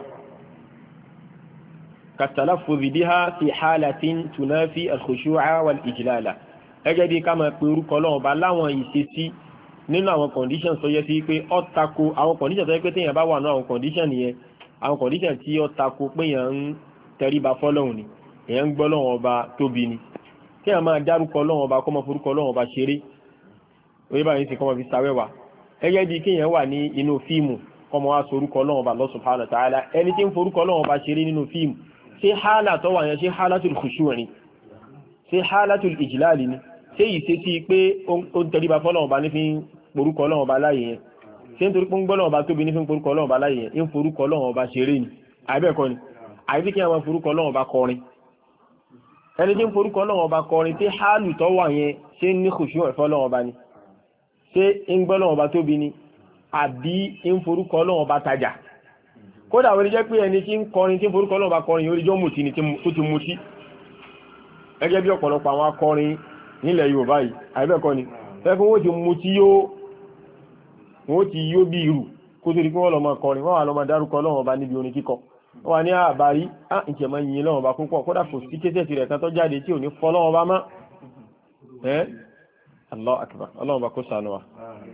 kàtàláfòzì biha fi halatin tunafi al-khushu'a wal-ijlala ẹgẹ́ bí ká máa pe orúkọ Ọlọ́run Ọba láwọn ìṣesí nínú àwọn conditions tó yẹ sí pé ó tako àwọn conditions tó yẹ pé téèyàn bá wà ní àwọn condition nìyẹn àwọn condition tí ó tako pé èèyàn ń tẹríba fọ́lọ́hun ni èèyàn ń gbọ́ Ọlọ́run Ọba tóbi ni kí èèyàn máa dárúkọ Ọlọ́run Ọba kó máa forúkọ Ọlọ́run Ọba ṣeré orí báyìí sì kó máa fi ṣàwẹ́wà ẹgẹ́ bí kéèyàn wà ní inú fíìmù kó máa wá sorúkọ Ọlọ́run Ọba Allah subhanahu wa ta'ala ẹni tí ń forúkọ Ọlọ́run Ọba ṣeré nínú fíìmù ṣé hálà tó wà yẹn ṣé hálàtul khushu' ni ṣé hálàtul ijlal ni ṣé ìṣe sí pé ó ń tẹríba fọ́lọ́run Ọba ní fi ń porúkọ Ọlọ́run Ọba láyé yẹn ṣé nítorí pé ń gbọ́ Ọlọ́run Ọba tóbi ní fi ń porúkọ Ọlọ́run Ọba láyé yẹn ń forúkọ Ọlọ́run Ọba ṣeré ni àbẹ́ẹ̀kọ́ ni àbí kí wọ́n forúkọ Ọlọ́run Ọba kọrin ẹni tí ń forúkọ Ọlọ́run Ọba kọrin tí hálù tó wà yẹn ṣé ní khushu' fọ́lọ́run Ọba ni ṣé ń gbọ́ Ọlọ́run Ọba tóbi ni àbí ń forúkọ Ọlọ́run Ọba tajà kódà wọ́n jẹ́ pé ẹni tí ń kọrin tí ń forúkọ Ọlọ́run Ọba kọrin yóò rí jọ́ mùtí ni tó ti mutí gẹ́gẹ́ bí ọ̀pọ̀lọpọ̀ àwọn akọrin nílẹ̀ Yorùbá yìí àbẹ́ẹ̀kọ́ ni fẹ́fún wọ́n ti mutí wọ́n ti yó bí irú kó tó di pé wọ́n lọ máa kọrin wọ́n wà lọ máa dárúkọ Ọlọ́run Ọba níbi orin kíkọ wà ní àbárí ìjẹ̀mọ́ yìí lọ́wọ́ bá púpọ̀ kódà kò sí kéṣẹ́ tirẹ̀ kan tó jáde tí ò ní fọ́ lọ́wọ́ bá mọ́ Allahu akbar ọlọ́wọ́ bá kó sànú wa.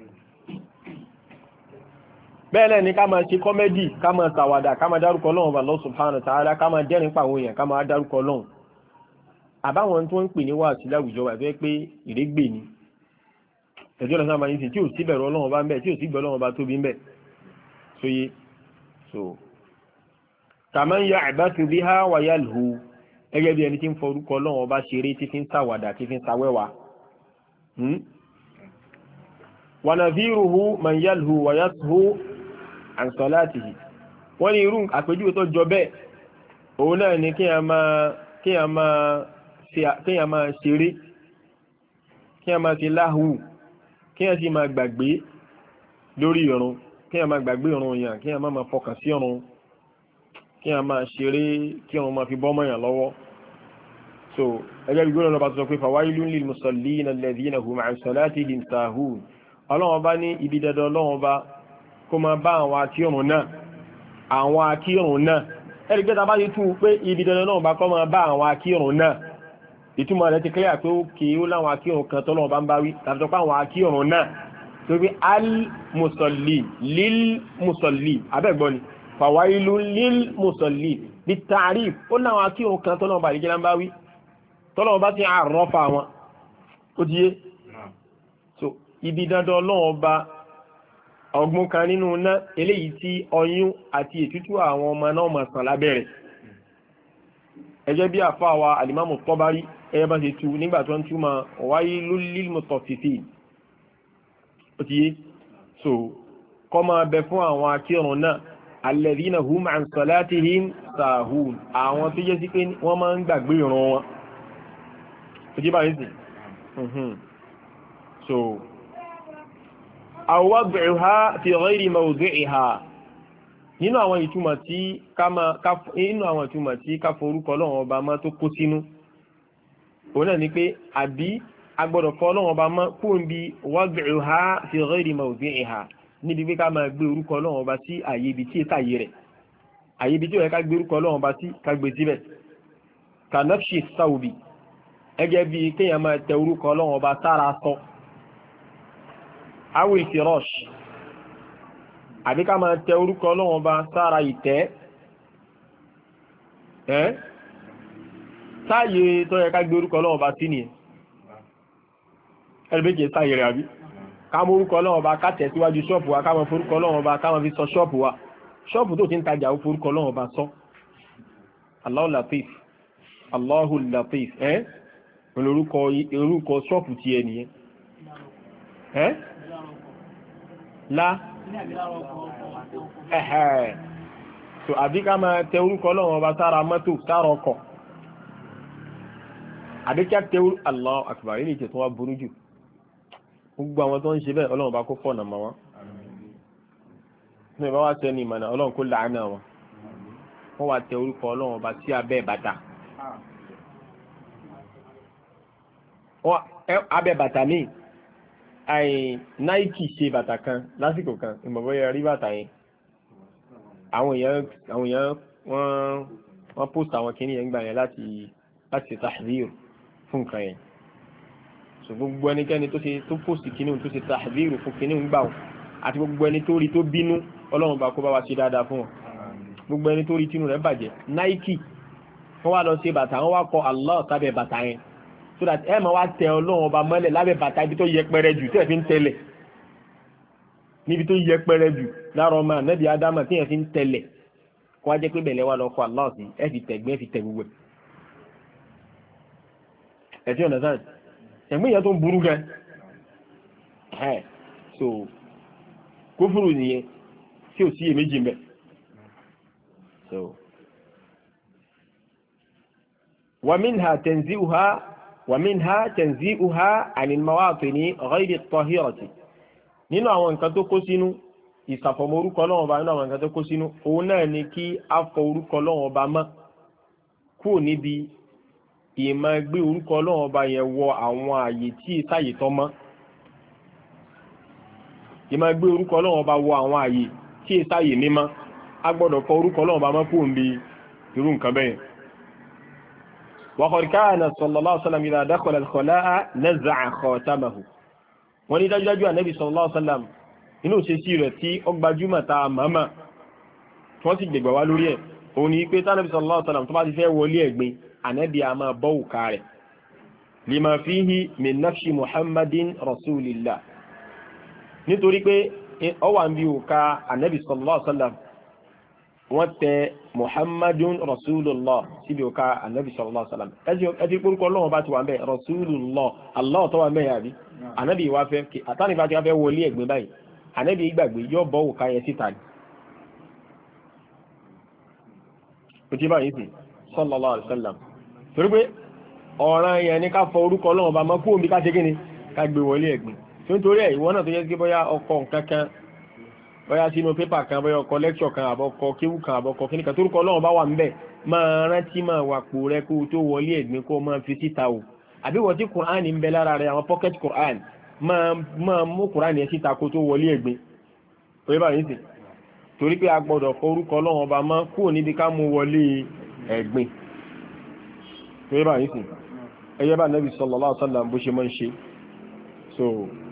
bẹ́ẹ̀ ni ká máa ṣe kọ́mẹ́dì ká máa ṣàwàdà ká máa dárúkọ Ọlọ́run bá Allah subhanahu wa ta'ala ká máa dẹ́rìn pa àwọn èèyàn ká máa dárúkọ Ọlọ́run àbáwọn tó ń pè ní wàásù láwùjọ wà tó pé ìrégbè ni ẹjọ́ lọ sáà máa ń sìn tí ò sí bẹ̀rù Ọlọ́run bá ń bẹ̀ tí ò sí bẹ̀rù Ọlọ́run bá tóbi ń bẹ̀ sóyé so kàmán ya àbátú bí ha wà yá lù ẹgẹ́ bí ẹni tí ń forúkọ Ọlọ́run ọba ṣeré tí fi ń ṣàwàdà tí fi ń ṣàwẹ́wà wa nadhiruhu man yalhu wa yashu an salatihi wọ́n ní irú àpèjúwe tó jọ bẹ́ẹ̀ òun náà ni kí a máa ṣeré kí a máa ṣe láhù kí a sì máa gbàgbé lórí ìrun kí a máa gbàgbé ìrun yàn kí a máa fọkàn sí ìrun kí a máa ṣeré kí ìrun máa fi bọ́ mọ́yàn lọ́wọ́ so ẹgbẹ́ bí gbọ́dọ̀ lọ́ba tó sọ pé fawailun lil musallina alladhina hum an salatihim sahun ọlọ́wọ́n bá ní ibi dandan ọlọ́wọ́n bá kó máa bá àwọn akírun náà ẹ̀rí pé ta bá ti tú pé ibi dandan náà bá kọ́ máa bá àwọn akírun náà ìtumọ̀ rẹ̀ ti clear pé ó kì í láwọn akírun kan tọ́lọ́wọ́n bá ń bá wí tàbí tó pé àwọn akírun náà tó pé al-musalli lil-musalli abẹ́gbọ́n ni fàwáìlú lil-musalli bí ta'rif ó láwọn akírun kan tọ́lọ́wọ́n bá ìjẹ́lá ń bá wí tọ́lọ́wọ́n bá ti àrọ́fà wọn ó ti yé so ibi dandan ọlọ́wọ́n bá ọgbọ́n kan nínú ná eléyìí tí ọyún àti ètútù àwọn ọmọ náà mọ̀ sàn lábẹ́rẹ̀ ẹjẹ́ bí àfáwà alimamu Tabari ẹyẹ bá ṣe tú nígbà tó ń túmọ̀ wailul lil mutaffifin ó ti yé so kọ́ máa bẹ fún àwọn akírun náà alladhina hum an salatihim sahun àwọn tó jẹ́ sí pé wọ́n máa ń gbàgbé ìran wọn ó ti bá yín sí so aw wad'uha fi ghayri mawdi'iha nínú àwọn ìtumọ̀ tí ká forúkọ Ọlọ́run ọba mọ́ tó kó sínú òun náà ni pé àbí agbọ́dọ̀ kọ Ọlọ́run ọba mọ́ kó ń bi wad'uha fi ghayri mawdi'iha níbi pé ká máa gbé orúkọ Ọlọ́run ọba sí àyè ibi tí èsà yé rẹ̀ àyè ibi tí ó yẹ ká gbé orúkọ Ọlọ́run ọba sí ká gbé síbẹ̀ ka nafshi thawbi ẹgẹ́ bí kéèyàn máa tẹ orúkọ Ọlọ́run ọba sára sọ awil firash àbí ká máa tẹ orúkọ Ọlọ́run ọba sára ìtẹ́ sáàyè tó yẹ ká gbé orúkọ Ọlọ́run ọba sí nìyẹn ẹ̀rẹ́bẹ̀kẹ̀ sáàyè rẹ̀ àbí ká mú orúkọ Ọlọ́run ọba ká tẹ̀ síwájú ṣọ́ọ̀pù wa ká máa forúkọ Ọlọ́run ọba ká máa fi sọ ṣọ́ọ̀pù wa ṣọ́ọ̀pù tó ti ń tajà ó forúkọ Ọlọ́run ọba sọ Allahu Latif Allahu Latif orúkọ ṣọ́ọ̀pù ti ẹ nìyẹn so àbí ká máa tẹ orúkọ Ọlọ́run ọba sára mọ́tò sára ọkọ̀ àbí kí á tẹ orúkọ Allahu Akbar ilé ìtẹ̀ tó wá burú jù gbogbo àwọn tó ń ṣe bẹ́ẹ̀ Ọlọ́run bá kó fọ̀nà mọ́ wọn ní ìbá wá tẹ ní ìmọ̀nà Ọlọ́run kó làánà wọn wọ́n wá tẹ orúkọ Ọlọ́run ọba sí abẹ́ bàtà abẹ́ bàtà míì Nike ṣe bàtà kan lásìkò kan ìmọ̀bọ́yẹ rí bàtà yẹn àwọn èèyàn wọ́n post àwọn kìíní yẹn gbà yẹn láti ṣe tahzir fún nǹkan yẹn so gbogbo ẹnikẹ́ni tó post kìíní tó ṣe tahzir fún kìíní ń gbà wọn àti gbogbo ẹni tó rí tó bínú Ọlọ́run bá kó bá wa ṣe dáadáa fún wọn gbogbo ẹni tó rí tínú rẹ̀ bàjẹ́ Nike wọ́n wá lọ ṣe bàtà wọ́n wá kọ Allah sábẹ́ bàtà yẹn so that ẹ máa wá tẹ Ọlọ́run ọba mọ́lẹ̀ lábẹ́ bàtà ibi tó yẹpẹrẹ jù tẹ́ẹ̀ fi ń tẹlẹ̀ níbi tó yẹpẹrẹ jù lára ọmọ ànábì Ádámà tí yẹn fi ń tẹlẹ̀ kó wá jẹ́ pé bẹ̀lẹ̀ wà lọ kọ Allah sí ẹ fi tẹ̀gbẹ́ fi tẹ̀ gbogbo ẹ̀ tí ọ̀nà sáà ẹ̀gbẹ́ yẹn tó ń burú gan so kófúrú nìyẹn tí ò sí èméjì ń bẹ̀ so ومنها تنزيئها عن المواطن غير الطاهرة nínú àwọn nǹkan tó kó sínú ìsàfọ̀mọ́ orúkọ Ọlọ́run ọba nínú àwọn nǹkan tó kó sínú òun náà ni kí a fọ orúkọ Ọlọ́run ọba mọ́ kúrò níbi ìmọ̀ gbé orúkọ Ọlọ́run ọba yẹn wọ àwọn àyè tí ìsáyè tọ́ mọ́ ìmọ̀ gbé orúkọ Ọlọ́run ọba wọ àwọn àyè tí ìsáyè mímọ́ a gbọ́dọ̀ kọ orúkọ Ọlọ́run bá má kú ń bi irú nǹkan bẹ́ẹ̀. wa qad kana sallallahu alaihi wasallam idha dakhala al-khala'a naza'a khatamahu. wọ́n ní dájúdájú ànábì sallallahu alaihi wasallam inú ìṣesí rẹ̀ tí ó gbajúmọ̀ ta màmá tí wọ́n sì gbẹ̀gbẹ̀ wá lórí ẹ̀ òun ni pé tánàbì sallallahu alaihi wasallam tó bá ti fẹ́ wọlé ẹ̀gbin ànábì a máa bọ́ òkà rẹ̀ lima fihi min nafsi muhammadin rasulillah nítorí pé ó wà ń bí òkà ànábì sallallahu alaihi wasallam wọ́n tẹ muhammadun rasulullah síbi òkà ànábì sallallahu alaihi wasallam ẹtí pórúkọ Ọlọ́run bá ti wà ń bẹ rasulullah allah tó wà ń bẹ yàrí ànábì wá fẹ́ àtànífà ti wá fẹ́ wọlé ẹ̀gbin báyìí ànábì gbàgbé yóò bọ́ òkà yẹn síta ni òtí báyìí sí sallallahu alaihi wasallam torí pé ọ̀ràn yẹn ní ká fọ orúkọ Ọlọ́run bá mọ́ kú omi ká ṣe kí ni ká gbé wọlé ẹ̀gbin tó ń torí ẹ̀ ìwọ náà tó yẹ kí bóyá ọkọ̀ nǹkan kan bóyá sínú pépà kan bóyá ọkọ̀ lẹ́kṣọ̀ kan àbọ̀kọ̀ kéwù kan àbọ̀kọ̀ kíní kan torúkọ Ọlọ́run bá wà ń bẹ̀ máa rántí máa wà pò rẹ kó tó wọlé ẹ̀gbin kó máa fi síta o àbí wọ́n tí Qur'an ń bẹ lára rẹ àwọn pocket Qur'an máa mú Qur'an yẹn síta kó tó wọlé ẹ̀gbin òye báyìí sì torí pé a gbọ́dọ̀ kọ orúkọ Ọlọ́run ọba máa kúrò níbi ká mú wọlé ẹ̀gbin òye báyìí sì ẹyẹ bá Nabi sallallahu alaihi wasallam bó ṣe máa ń ṣe so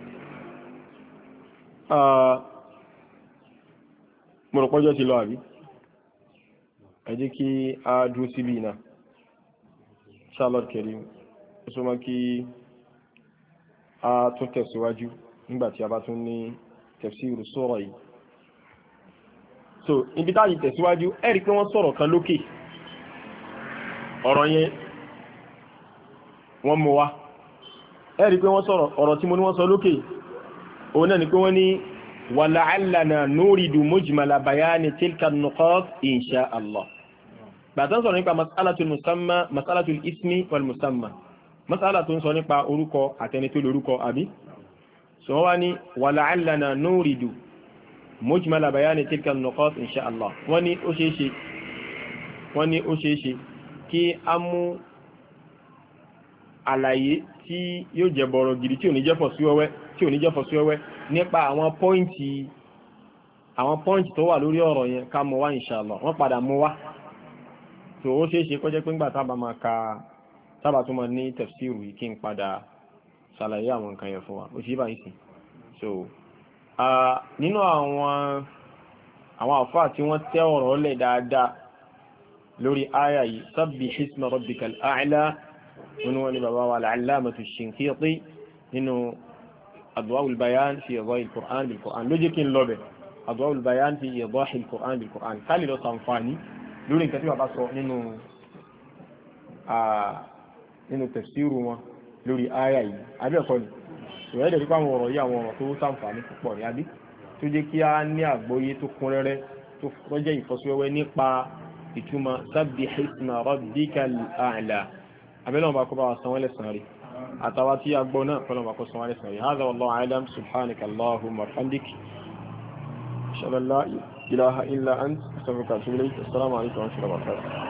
mo rò pọ́jọ́ ti lọ àbí ẹ jẹ́ kí a dúró síbí iná Charlotte Kerim ó súnmọ́ kí a tún tẹ̀síwájú nígbàtí a bá tún ní tafsiru sura yìí so ibi táyì tẹ̀síwájú ẹ rí pé wọ́n sọ̀rọ̀ kan lókè ọ̀rọ̀ yẹn wọ́n mú wá ẹ rí pé wọ́n sọ̀rọ̀ ọ̀rọ̀ tí mo ní wọ́n sọ lókè òun náà ni pé wọ́n ní wala'allana nuridu mujmala bayani tilka an-nuqat insha Allah bàtán sọ̀rọ̀ nípa mas'alatul ismi wal musamma mas'ala tó ń sọ nípa orúkọ àtẹni tó lórúkọ àbí so wọ́n wá ní wala'allana nuridu mujmala bayani tilka an-nuqat insha Allah wọ́n ní ó ṣeéṣe kí a mú àlàyé tí yóò jẹ bọ̀rọ̀ gidi tí ò ní jẹ́ fọ̀síwẹ́wẹ́ nípa àwọn pọ́ìntì tó wà lórí ọ̀rọ̀ yẹn ká mú wá insha Allah wọ́n padà mú wá so ó ṣeéṣe kó jẹ́ pé ńgbà tábà tó máa ní tafsiru yìí kí n padà ṣàlàyé àwọn nǹkan yẹn fún wa ó ṣe báyìí sí so nínú àwọn àfáà tí wọ́n tẹ́ ọ̀rọ̀ lẹ̀ dáadáa lórí àyà yìí sabbih isma rabbikal a'la nínú wọn ni bàbá wa al-allamatu ash-Shinqiti nínú adwa'ul bayan fi idahil Qur'an bil Qur'an ló jẹ́ kí n lọ́bẹ̀ adwa'ul bayan fi idahil Qur'an bil Qur'an ká lè lọ sàǹfààní lórí nǹkan tí bàbá sọ nínú tafsiru wọn lórí àyà yìí abẹ́ẹ̀kọ́ ni ìwé ẹ̀dẹ̀ nípa àwọn ọ̀rọ̀ yìí àwọn ọ̀rọ̀ tó sàǹfààní púpọ̀ ní àbí tó jẹ́ kí a ní àgbọ́yé tó kún rẹ́rẹ́ tó rọ́jẹ́ ìfọ́síwẹ́wẹ́ nípa ìtumọ̀ sabbih isma rabbikal a'la abẹ́lẹ́ wọn bá kọ́ bá wa san wọ́n lẹ́sàn rí àtàwà tí a gbọ́ náà fọ́lọ́n bá kọ́ san wọ́n lẹ́sàn rí hadha wallahu a'lam subhanaka allahumma wa bihamdik ashhadu an la ilaha illa ant astaghfiruka wa atubu ilayk assalamu alaykum wa rahmatullahi wa barakatuh